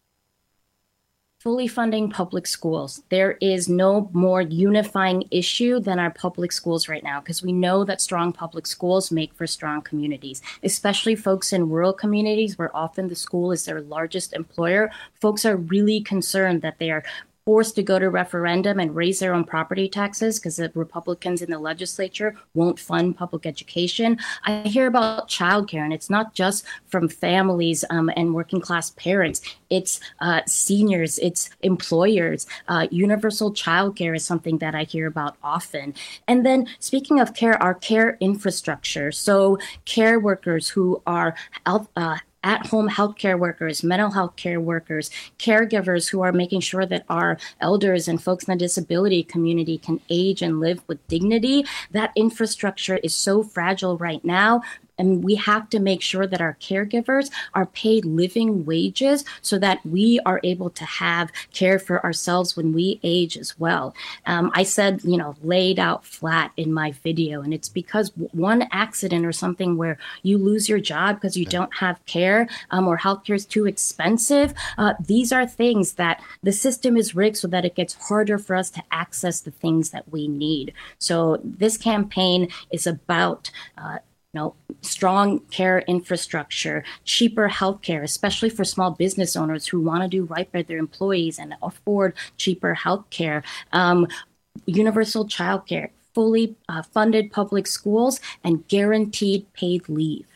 Fully funding public schools. There is no more unifying issue than our public schools right now, because we know that strong public schools make for strong communities, especially folks in rural communities where often the school is their largest employer. Folks are really concerned that they are forced to go to referendum and raise their own property taxes because the Republicans in the legislature won't fund public education. I hear about childcare, and it's not just from families and working class parents. It's seniors, it's employers. Universal childcare is something that I hear about often. And then speaking of care, our care infrastructure. So care workers who are at-home healthcare workers, mental health care workers, caregivers who are making sure that our elders and folks in the disability community can age and live with dignity. That infrastructure is so fragile right now. And we have to make sure that our caregivers are paid living wages so that we are able to have care for ourselves when we age as well. I said, laid out flat in my video, and it's because one accident or something where you lose your job because you don't have care or healthcare is too expensive. These are things that the system is rigged so that it gets harder for us to access the things that we need. So this campaign is about strong care infrastructure, cheaper healthcare, especially for small business owners who want to do right by their employees and afford cheaper healthcare, universal childcare, fully funded public schools, and guaranteed paid leave.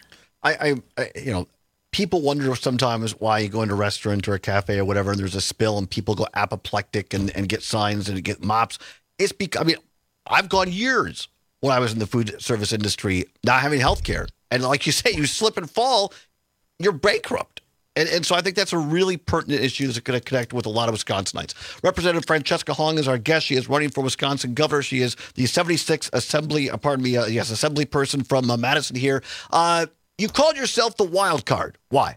People wonder sometimes why you go into a restaurant or a cafe or whatever, and there's a spill and people go apoplectic and get signs and get mops. It's because, I've gone years when I was in the food service industry, not having health care. And like you say, you slip and fall, you're bankrupt. And so I think that's a really pertinent issue that's going to connect with a lot of Wisconsinites. Representative Francesca Hong is our guest. She is running for Wisconsin governor. She is the 76th assembly person from Madison here. You've called yourself the wild card. Why?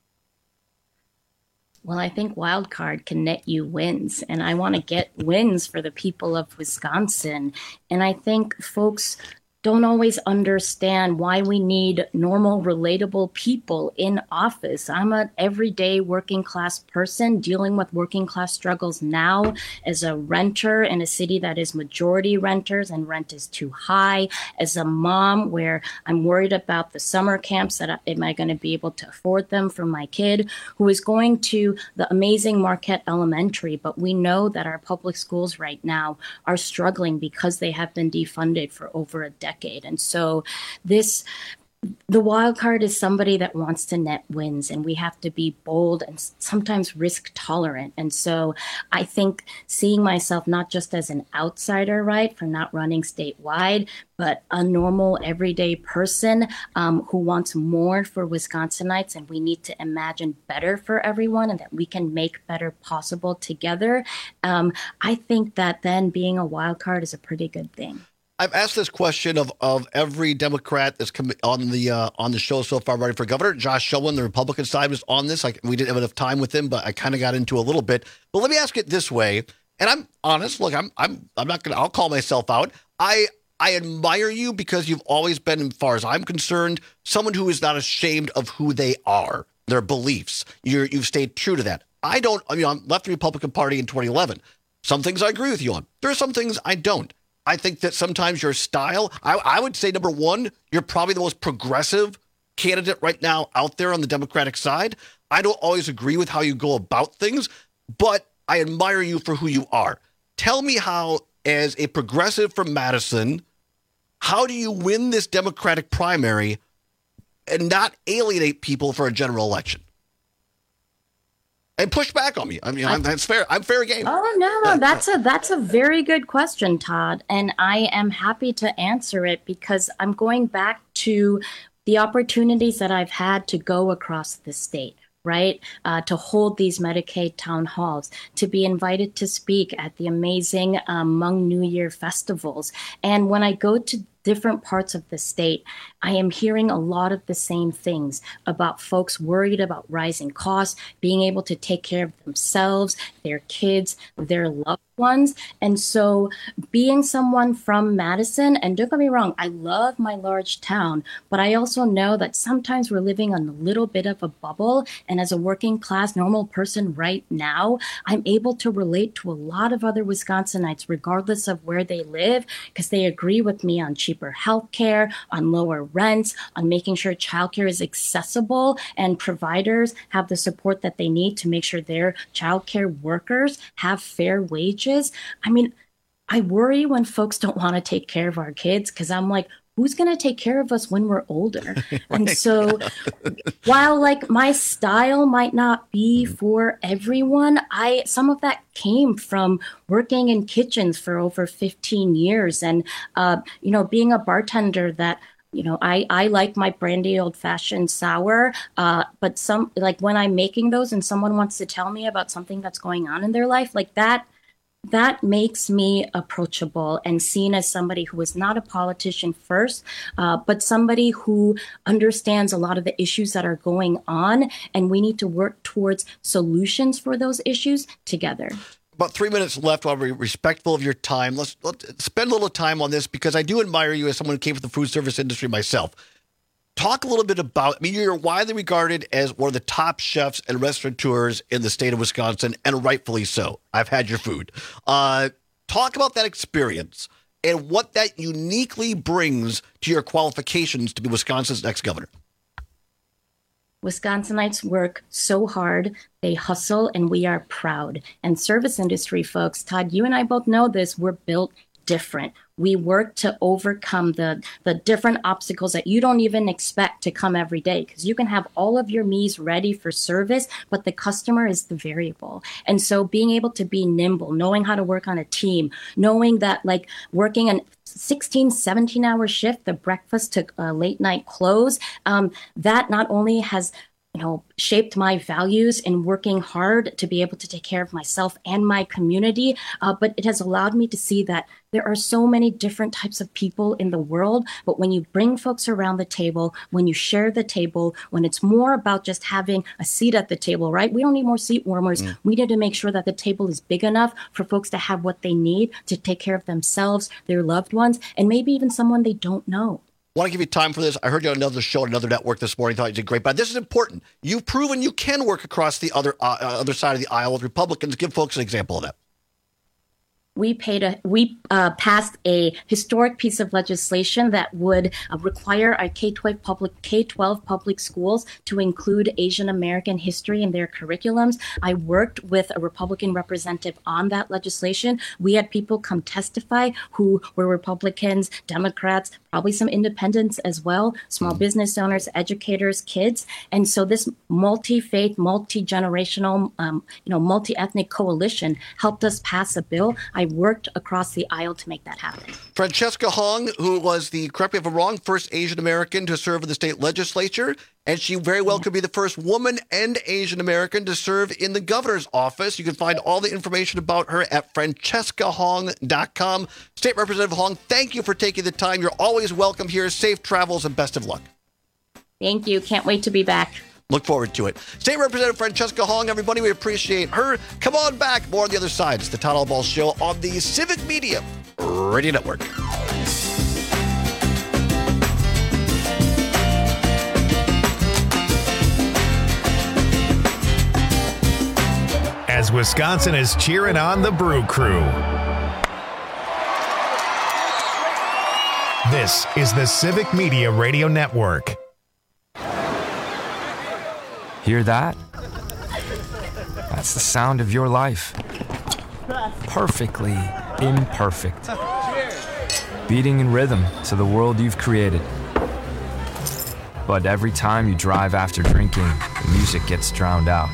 Well, I think wild card can net you wins, and I want to get wins for the people of Wisconsin. And I think folks don't always understand why we need normal, relatable people in office. I'm an everyday working class person dealing with working class struggles now as a renter in a city that is majority renters and rent is too high, as a mom where I'm worried about the summer camps that am I going to be able to afford them for my kid who is going to the amazing Marquette Elementary. But we know that our public schools right now are struggling because they have been defunded for over a decade. And so the wild card is somebody that wants to net wins, and we have to be bold and sometimes risk tolerant. And so I think seeing myself not just as an outsider, right, for not running statewide, but a normal everyday person who wants more for Wisconsinites, and we need to imagine better for everyone and that we can make better possible together. I think that then being a wild card is a pretty good thing. I've asked this question of every Democrat that's come on the show so far running for governor. Josh Schoen, the Republican side, was on this. We didn't have enough time with him, but I kind of got into a little bit. But let me ask it this way, and I'm honest. Look, I'm not gonna. I'll call myself out. I admire you because you've always been, as far as I'm concerned, someone who is not ashamed of who they are, their beliefs. You've stayed true to that. I left the Republican Party in 2011. Some things I agree with you on. There are some things I don't. I think that sometimes your style, I would say, number one, you're probably the most progressive candidate right now out there on the Democratic side. I don't always agree with how you go about things, but I admire you for who you are. Tell me how, as a progressive from Madison, how do you win this Democratic primary and not alienate people for a general election? And push back on me. I mean, that's fair. I'm fair game. Oh, no, that's a very good question, Todd. And I am happy to answer it because I'm going back to the opportunities that I've had to go across the state, right? To hold these Medicaid town halls, to be invited to speak at the amazing Hmong New Year festivals. And when I go to different parts of the state, I am hearing a lot of the same things about folks worried about rising costs, being able to take care of themselves, their kids, their loved ones. And so being someone from Madison, and don't get me wrong, I love my large town, but I also know that sometimes we're living on a little bit of a bubble. And as a working class, normal person right now, I'm able to relate to a lot of other Wisconsinites, regardless of where they live, because they agree with me on cheaper healthcare, on lower rents, on making sure childcare is accessible and providers have the support that they need to make sure their childcare workers have fair wages. I mean, I worry when folks don't want to take care of our kids because I'm like, who's going to take care of us when we're older? Right. And so while like my style might not be for everyone, some of that came from working in kitchens for over 15 years and, being a bartender that, I like my brandy old fashioned sour, but when I'm making those and someone wants to tell me about something that's going on in their life, like that makes me approachable and seen as somebody who is not a politician first, but somebody who understands a lot of the issues that are going on, and we need to work towards solutions for those issues together. About 3 minutes left. I'll be respectful of your time. Let's spend a little time on this because I do admire you as someone who came from the food service industry myself. Talk a little bit about, you're widely regarded as one of the top chefs and restaurateurs in the state of Wisconsin, and rightfully so. I've had your food. Talk about that experience and what that uniquely brings to your qualifications to be Wisconsin's next governor. Wisconsinites work so hard, they hustle, and we are proud. And service industry folks, Todd, you and I both know this, we're built different. We work to overcome the different obstacles that you don't even expect to come every day, because you can have all of your meals ready for service, but the customer is the variable. And so being able to be nimble, knowing how to work on a team, knowing that like working an 16, 17-hour shift, the breakfast to late night close, that not only has shaped my values in working hard to be able to take care of myself and my community, but it has allowed me to see that there are so many different types of people in the world. But when you bring folks around the table, when you share the table, when it's more about just having a seat at the table, right? We don't need more seat warmers. We need to make sure that the table is big enough for folks to have what they need to take care of themselves, their loved ones, and maybe even someone they don't know. I want to give you time for this. I heard you on another show, on another network this morning. Thought you did great. But this is important. You've proven you can work across the other side of the aisle with Republicans. Give folks an example of that. We passed a historic piece of legislation that would require our K-12 public schools to include Asian American history in their curriculums. I worked with a Republican representative on that legislation. We had people come testify who were Republicans, Democrats, probably some independents as well, small business owners, educators, kids. And so this multi-faith, multi-generational, multi-ethnic coalition helped us pass a bill. I worked across the aisle to make that happen. Francesca Hong, who was correct me if I'm wrong, first Asian American to serve in the state legislature, and she very well could be the first woman and Asian American to serve in the governor's office. You can find all the information about her at francescahong.com. State Representative Hong, thank you for taking the time. You're always welcome here. Safe travels and best of luck. Thank you. Can't wait to be back. Look forward to it. State Representative Francesca Hong, everybody, we appreciate her. Come on back. More on the other side. It's the Todd Albaugh Show on the Civic Media Radio Network. As Wisconsin is cheering on the Brew Crew. This is the Civic Media Radio Network. Hear that? That's the sound of your life. Perfectly imperfect. Beating in rhythm to the world you've created. But every time you drive after drinking, the music gets drowned out.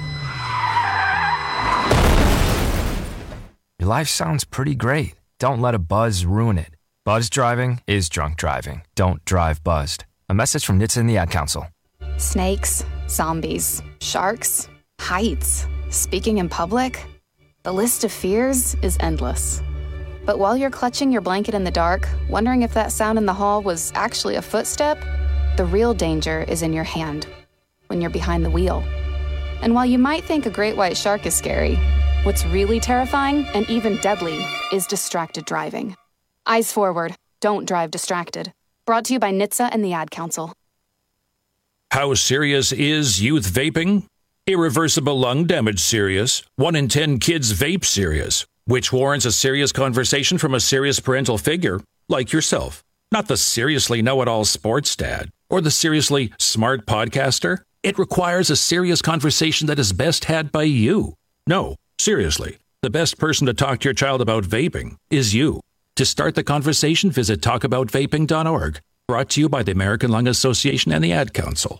Your life sounds pretty great. Don't let a buzz ruin it. Buzz driving is drunk driving. Don't drive buzzed. A message from NHTSA and the Ad Council. Snakes, zombies, sharks, heights, speaking in public. The list of fears is endless. But while you're clutching your blanket in the dark, wondering if that sound in the hall was actually a footstep, the real danger is in your hand, when you're behind the wheel. And while you might think a great white shark is scary, what's really terrifying and even deadly is distracted driving. Eyes forward. Don't drive distracted. Brought to you by NHTSA and the Ad Council. How serious is youth vaping? Irreversible lung damage serious. 1 in 10 kids vape serious, which warrants a serious conversation from a serious parental figure like yourself. Not the seriously know-it-all sports dad or the seriously smart podcaster. It requires a serious conversation that is best had by you. No, seriously, the best person to talk to your child about vaping is you. To start the conversation, visit talkaboutvaping.org. Brought to you by the American Lung Association and the Ad Council.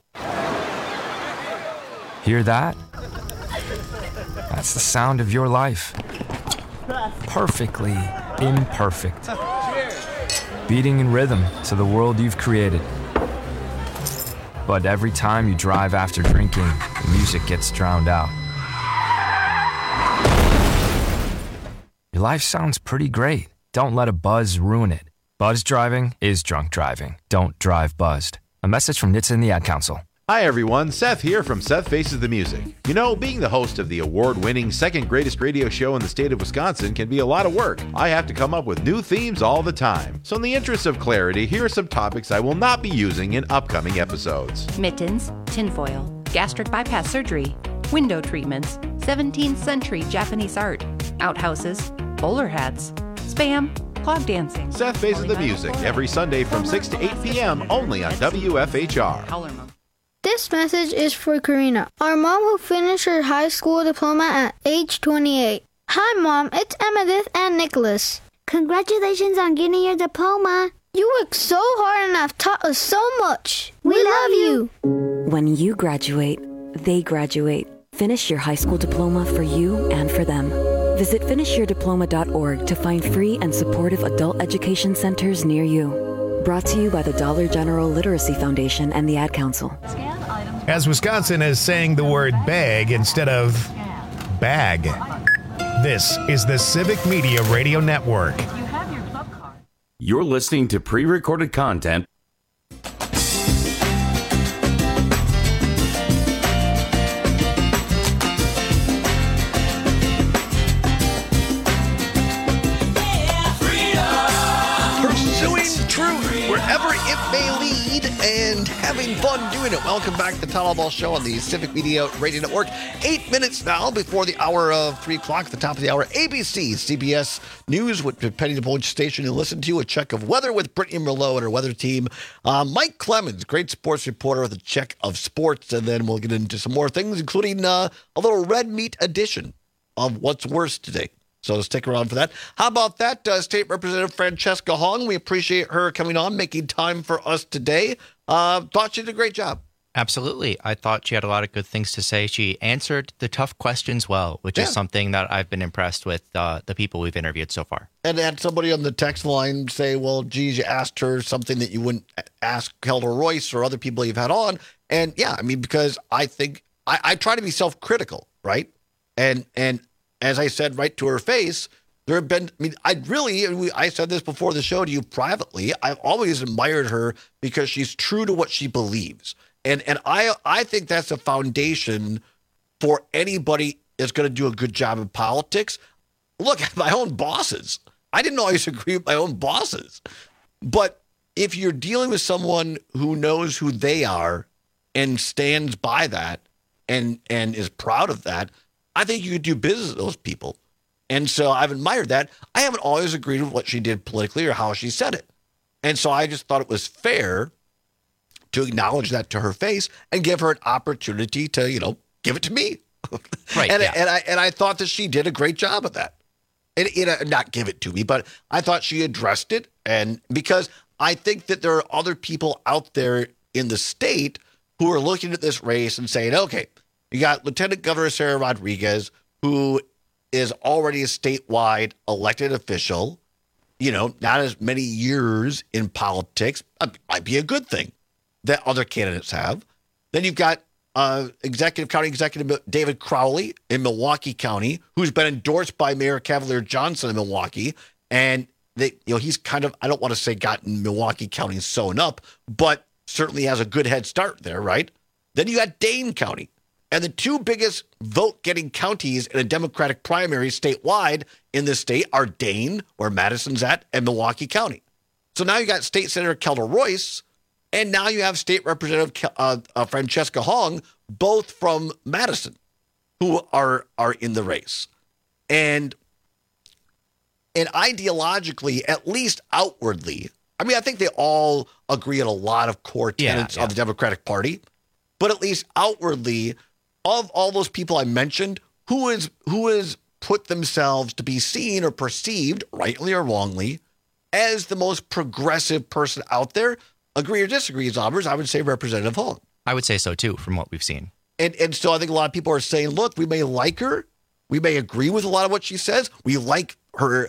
Hear that? That's the sound of your life. Perfectly imperfect. Beating in rhythm to the world you've created. But every time you drive after drinking, the music gets drowned out. Your life sounds pretty great. Don't let a buzz ruin it. Buzz driving is drunk driving. Don't drive buzzed. A message from NHTSA and the Ad Council. Hi everyone, Seth here from Seth Faces the Music. You know, being the host of the award-winning second greatest radio show in the state of Wisconsin can be a lot of work. I have to come up with new themes all the time. So in the interest of clarity, here are some topics I will not be using in upcoming episodes. Mittens, tinfoil, gastric bypass surgery, window treatments, 17th century Japanese art, outhouses, bowler hats, spam, clog dancing. Seth Faces the Music every Sunday from 6 to 8 p.m. only on WFHR. This message is for Karina, our mom who finished her high school diploma at age 28. Hi, Mom. It's Emmettith and Nicholas. Congratulations on getting your diploma. You worked so hard and have taught us so much. We love you. When you graduate, they graduate. Finish your high school diploma for you and for them. Visit finishyourdiploma.org to find free and supportive adult education centers near you. Brought to you by the Dollar General Literacy Foundation and the Ad Council. As Wisconsin is saying the word bag instead of bag. This is the Civic Media Radio Network. You're listening to pre-recorded content. Wherever it may lead and having fun doing it. Welcome back to the Todd Ball Show on the Civic Media Radio Network. 8 minutes now before the hour of 3 o'clock, at the top of the hour. ABC, CBS News, depending upon which station you listen to, a check of weather with Brittany Merlot and her weather team. Mike Clemens, great sports reporter with a check of sports. And then we'll get into some more things, including a little red meat edition of What's Worse today. So stick around for that. How about that, State Representative Francesca Hong? We appreciate her coming on, making time for us today. Thought she did a great job. Absolutely. I thought she had a lot of good things to say. She answered the tough questions well, which is something that I've been impressed with the people we've interviewed so far. And had somebody on the text line say, well, geez, you asked her something that you wouldn't ask Helder Royce or other people you've had on. And yeah, I mean, because I think I try to be self-critical, right? And as I said right to her face, there have been, I said this before the show to you privately. I've always admired her because she's true to what she believes. And I think that's a foundation for anybody that's going to do a good job in politics. Look at my own bosses. I didn't always agree with my own bosses. But if you're dealing with someone who knows who they are and stands by that and is proud of that, I think you could do business with those people. And so I've admired that. I haven't always agreed with what she did politically or how she said it. And so I just thought it was fair to acknowledge that to her face and give her an opportunity to, give it to me. Right. And I thought that she did a great job of that. And not give it to me, but I thought she addressed it. And because I think that there are other people out there in the state who are looking at this race and saying, okay, you got Lieutenant Governor Sarah Rodriguez, who is already a statewide elected official, not as many years in politics. Might be a good thing that other candidates have. Then you've got County Executive David Crowley in Milwaukee County, who's been endorsed by Mayor Cavalier Johnson in Milwaukee. And he's kind of, I don't want to say gotten Milwaukee County sewn up, but certainly has a good head start there, right? Then you got Dane County. And the two biggest vote-getting counties in a Democratic primary statewide in this state are Dane, where Madison's at, and Milwaukee County. So now you got State Senator Kelda Royce, and now you have State Representative Francesca Hong, both from Madison, who are in the race. And ideologically, at least outwardly, I think they all agree on a lot of core tenets of the Democratic Party, but at least outwardly, of all those people I mentioned, who is put themselves to be seen or perceived, rightly or wrongly, as the most progressive person out there, agree or disagree, Zombers, I would say Representative Hong. I would say so, too, from what we've seen. And so I think a lot of people are saying, look, we may like her. We may agree with a lot of what she says. We like her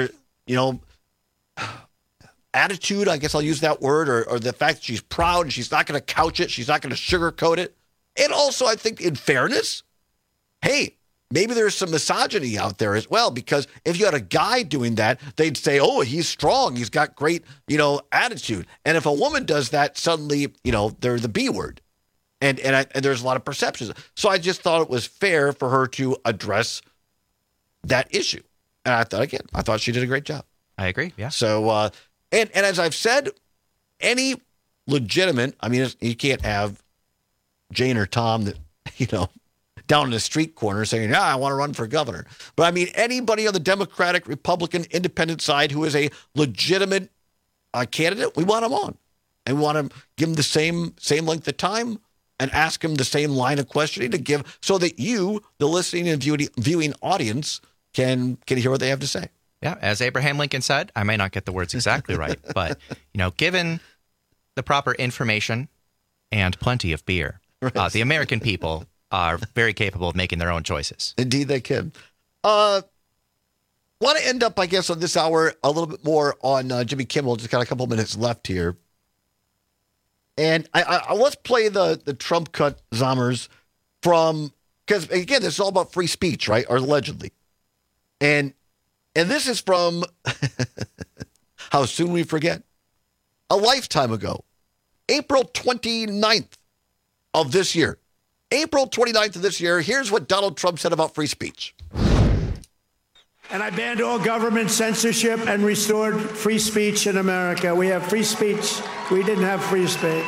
attitude, I guess I'll use that word, or the fact that she's proud and she's not going to couch it. She's not going to sugarcoat it. And also, I think in fairness, hey, maybe there's some misogyny out there as well, because if you had a guy doing that, they'd say, oh, he's strong. He's got great, attitude. And if a woman does that, suddenly, they're the B word. And there's a lot of perceptions. So I just thought it was fair for her to address that issue. And I thought she did a great job. I agree. Yeah. So, and as I've said, any legitimate, you can't have Jane or Tom that, down in the street corner saying, I want to run for governor. But anybody on the Democratic, Republican, Independent side who is a legitimate candidate, we want them on. And we want to give them the same length of time and ask them the same line of questioning to give so that you, the listening and viewing audience, can hear what they have to say. Yeah, as Abraham Lincoln said, I may not get the words exactly right, but, given the proper information and plenty of beer, the American people are very capable of making their own choices. Indeed, they can. Want to end up, I guess, on this hour a little bit more on Jimmy Kimmel. Just got a couple minutes left here. And I let's play the Trump cut, Zommers, because, again, this is all about free speech, right? Or allegedly. And this is from, how soon we forget, a lifetime ago, April 29th of this year. April 29th of this year, here's what Donald Trump said about free speech. And I banned all government censorship and restored free speech in America. We have free speech. We didn't have free speech.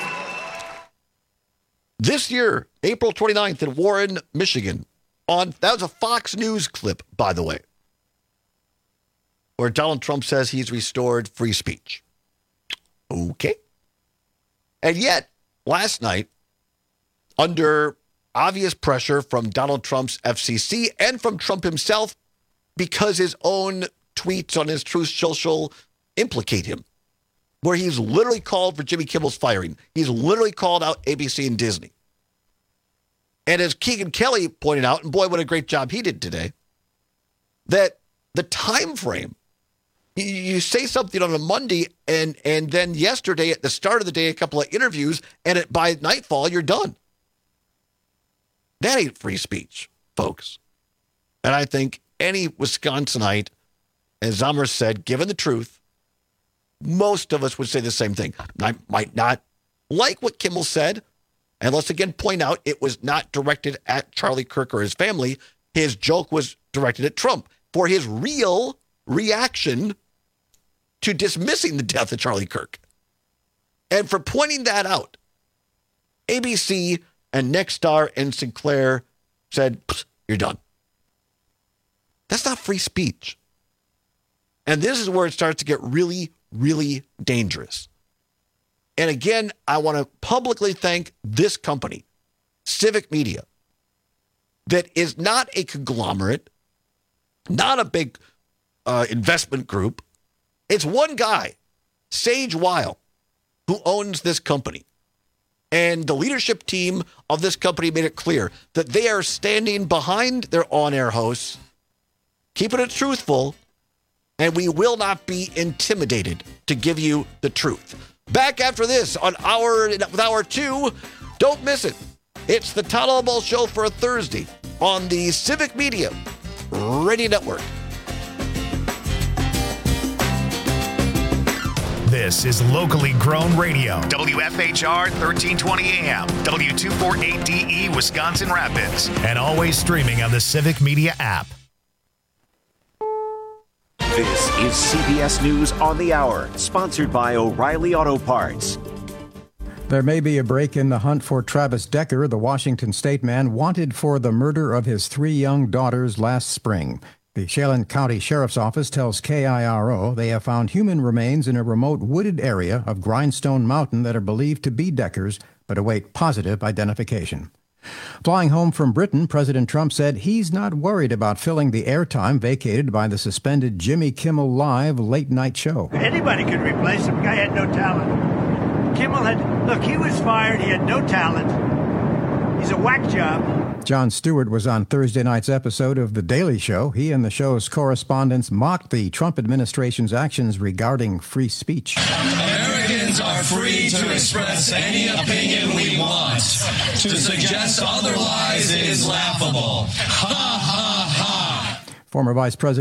This year, April 29th in Warren, Michigan, that was a Fox News clip, by the way, where Donald Trump says he's restored free speech. Okay. And yet, last night, under obvious pressure from Donald Trump's FCC and from Trump himself, because his own tweets on his Truth Social implicate him, where he's literally called for Jimmy Kimmel's firing. He's literally called out ABC and Disney. And as Keegan Kelly pointed out, and boy, what a great job he did today, that the time frame, you say something on a Monday, and then yesterday at the start of the day, a couple of interviews, and by nightfall, you're done. That ain't free speech, folks. And I think any Wisconsinite, as Zommers said, given the truth, most of us would say the same thing. I might not like what Kimmel said, and let's again point out it was not directed at Charlie Kirk or his family. His joke was directed at Trump for his real reaction to dismissing the death of Charlie Kirk. And for pointing that out, ABC and Nexstar and Sinclair said, you're done. That's not free speech. And this is where it starts to get really, really dangerous. And again, I want to publicly thank this company, Civic Media, that is not a conglomerate, not a big investment group. It's one guy, Sage Weil, who owns this company. And the leadership team of this company made it clear that they are standing behind their on-air hosts, keeping it truthful, and we will not be intimidated to give you the truth. Back after this on Hour 2. Don't miss it. It's the Todd Alamo Show for a Thursday on the Civic Media Radio Network. This is locally grown radio. WFHR 1320 AM, W248DE, Wisconsin Rapids, and always streaming on the Civic Media app. This is CBS News on the Hour, sponsored by O'Reilly Auto Parts. There may be a break in the hunt for Travis Decker, the Washington state man wanted for the murder of his 3 young daughters last spring. The Chelan County Sheriff's Office tells KIRO they have found human remains in a remote wooded area of Grindstone Mountain that are believed to be Decker's, but await positive identification. Flying home from Britain, President Trump said he's not worried about filling the airtime vacated by the suspended Jimmy Kimmel Live late-night show. Anybody could replace him. Guy had no talent. Kimmel he was fired. He had no talent. He's a whack job. Jon Stewart was on Thursday night's episode of The Daily Show. He and the show's correspondents mocked the Trump administration's actions regarding free speech. Americans are free to express any opinion we want. To suggest otherwise is laughable. Ha, ha, ha. Former Vice President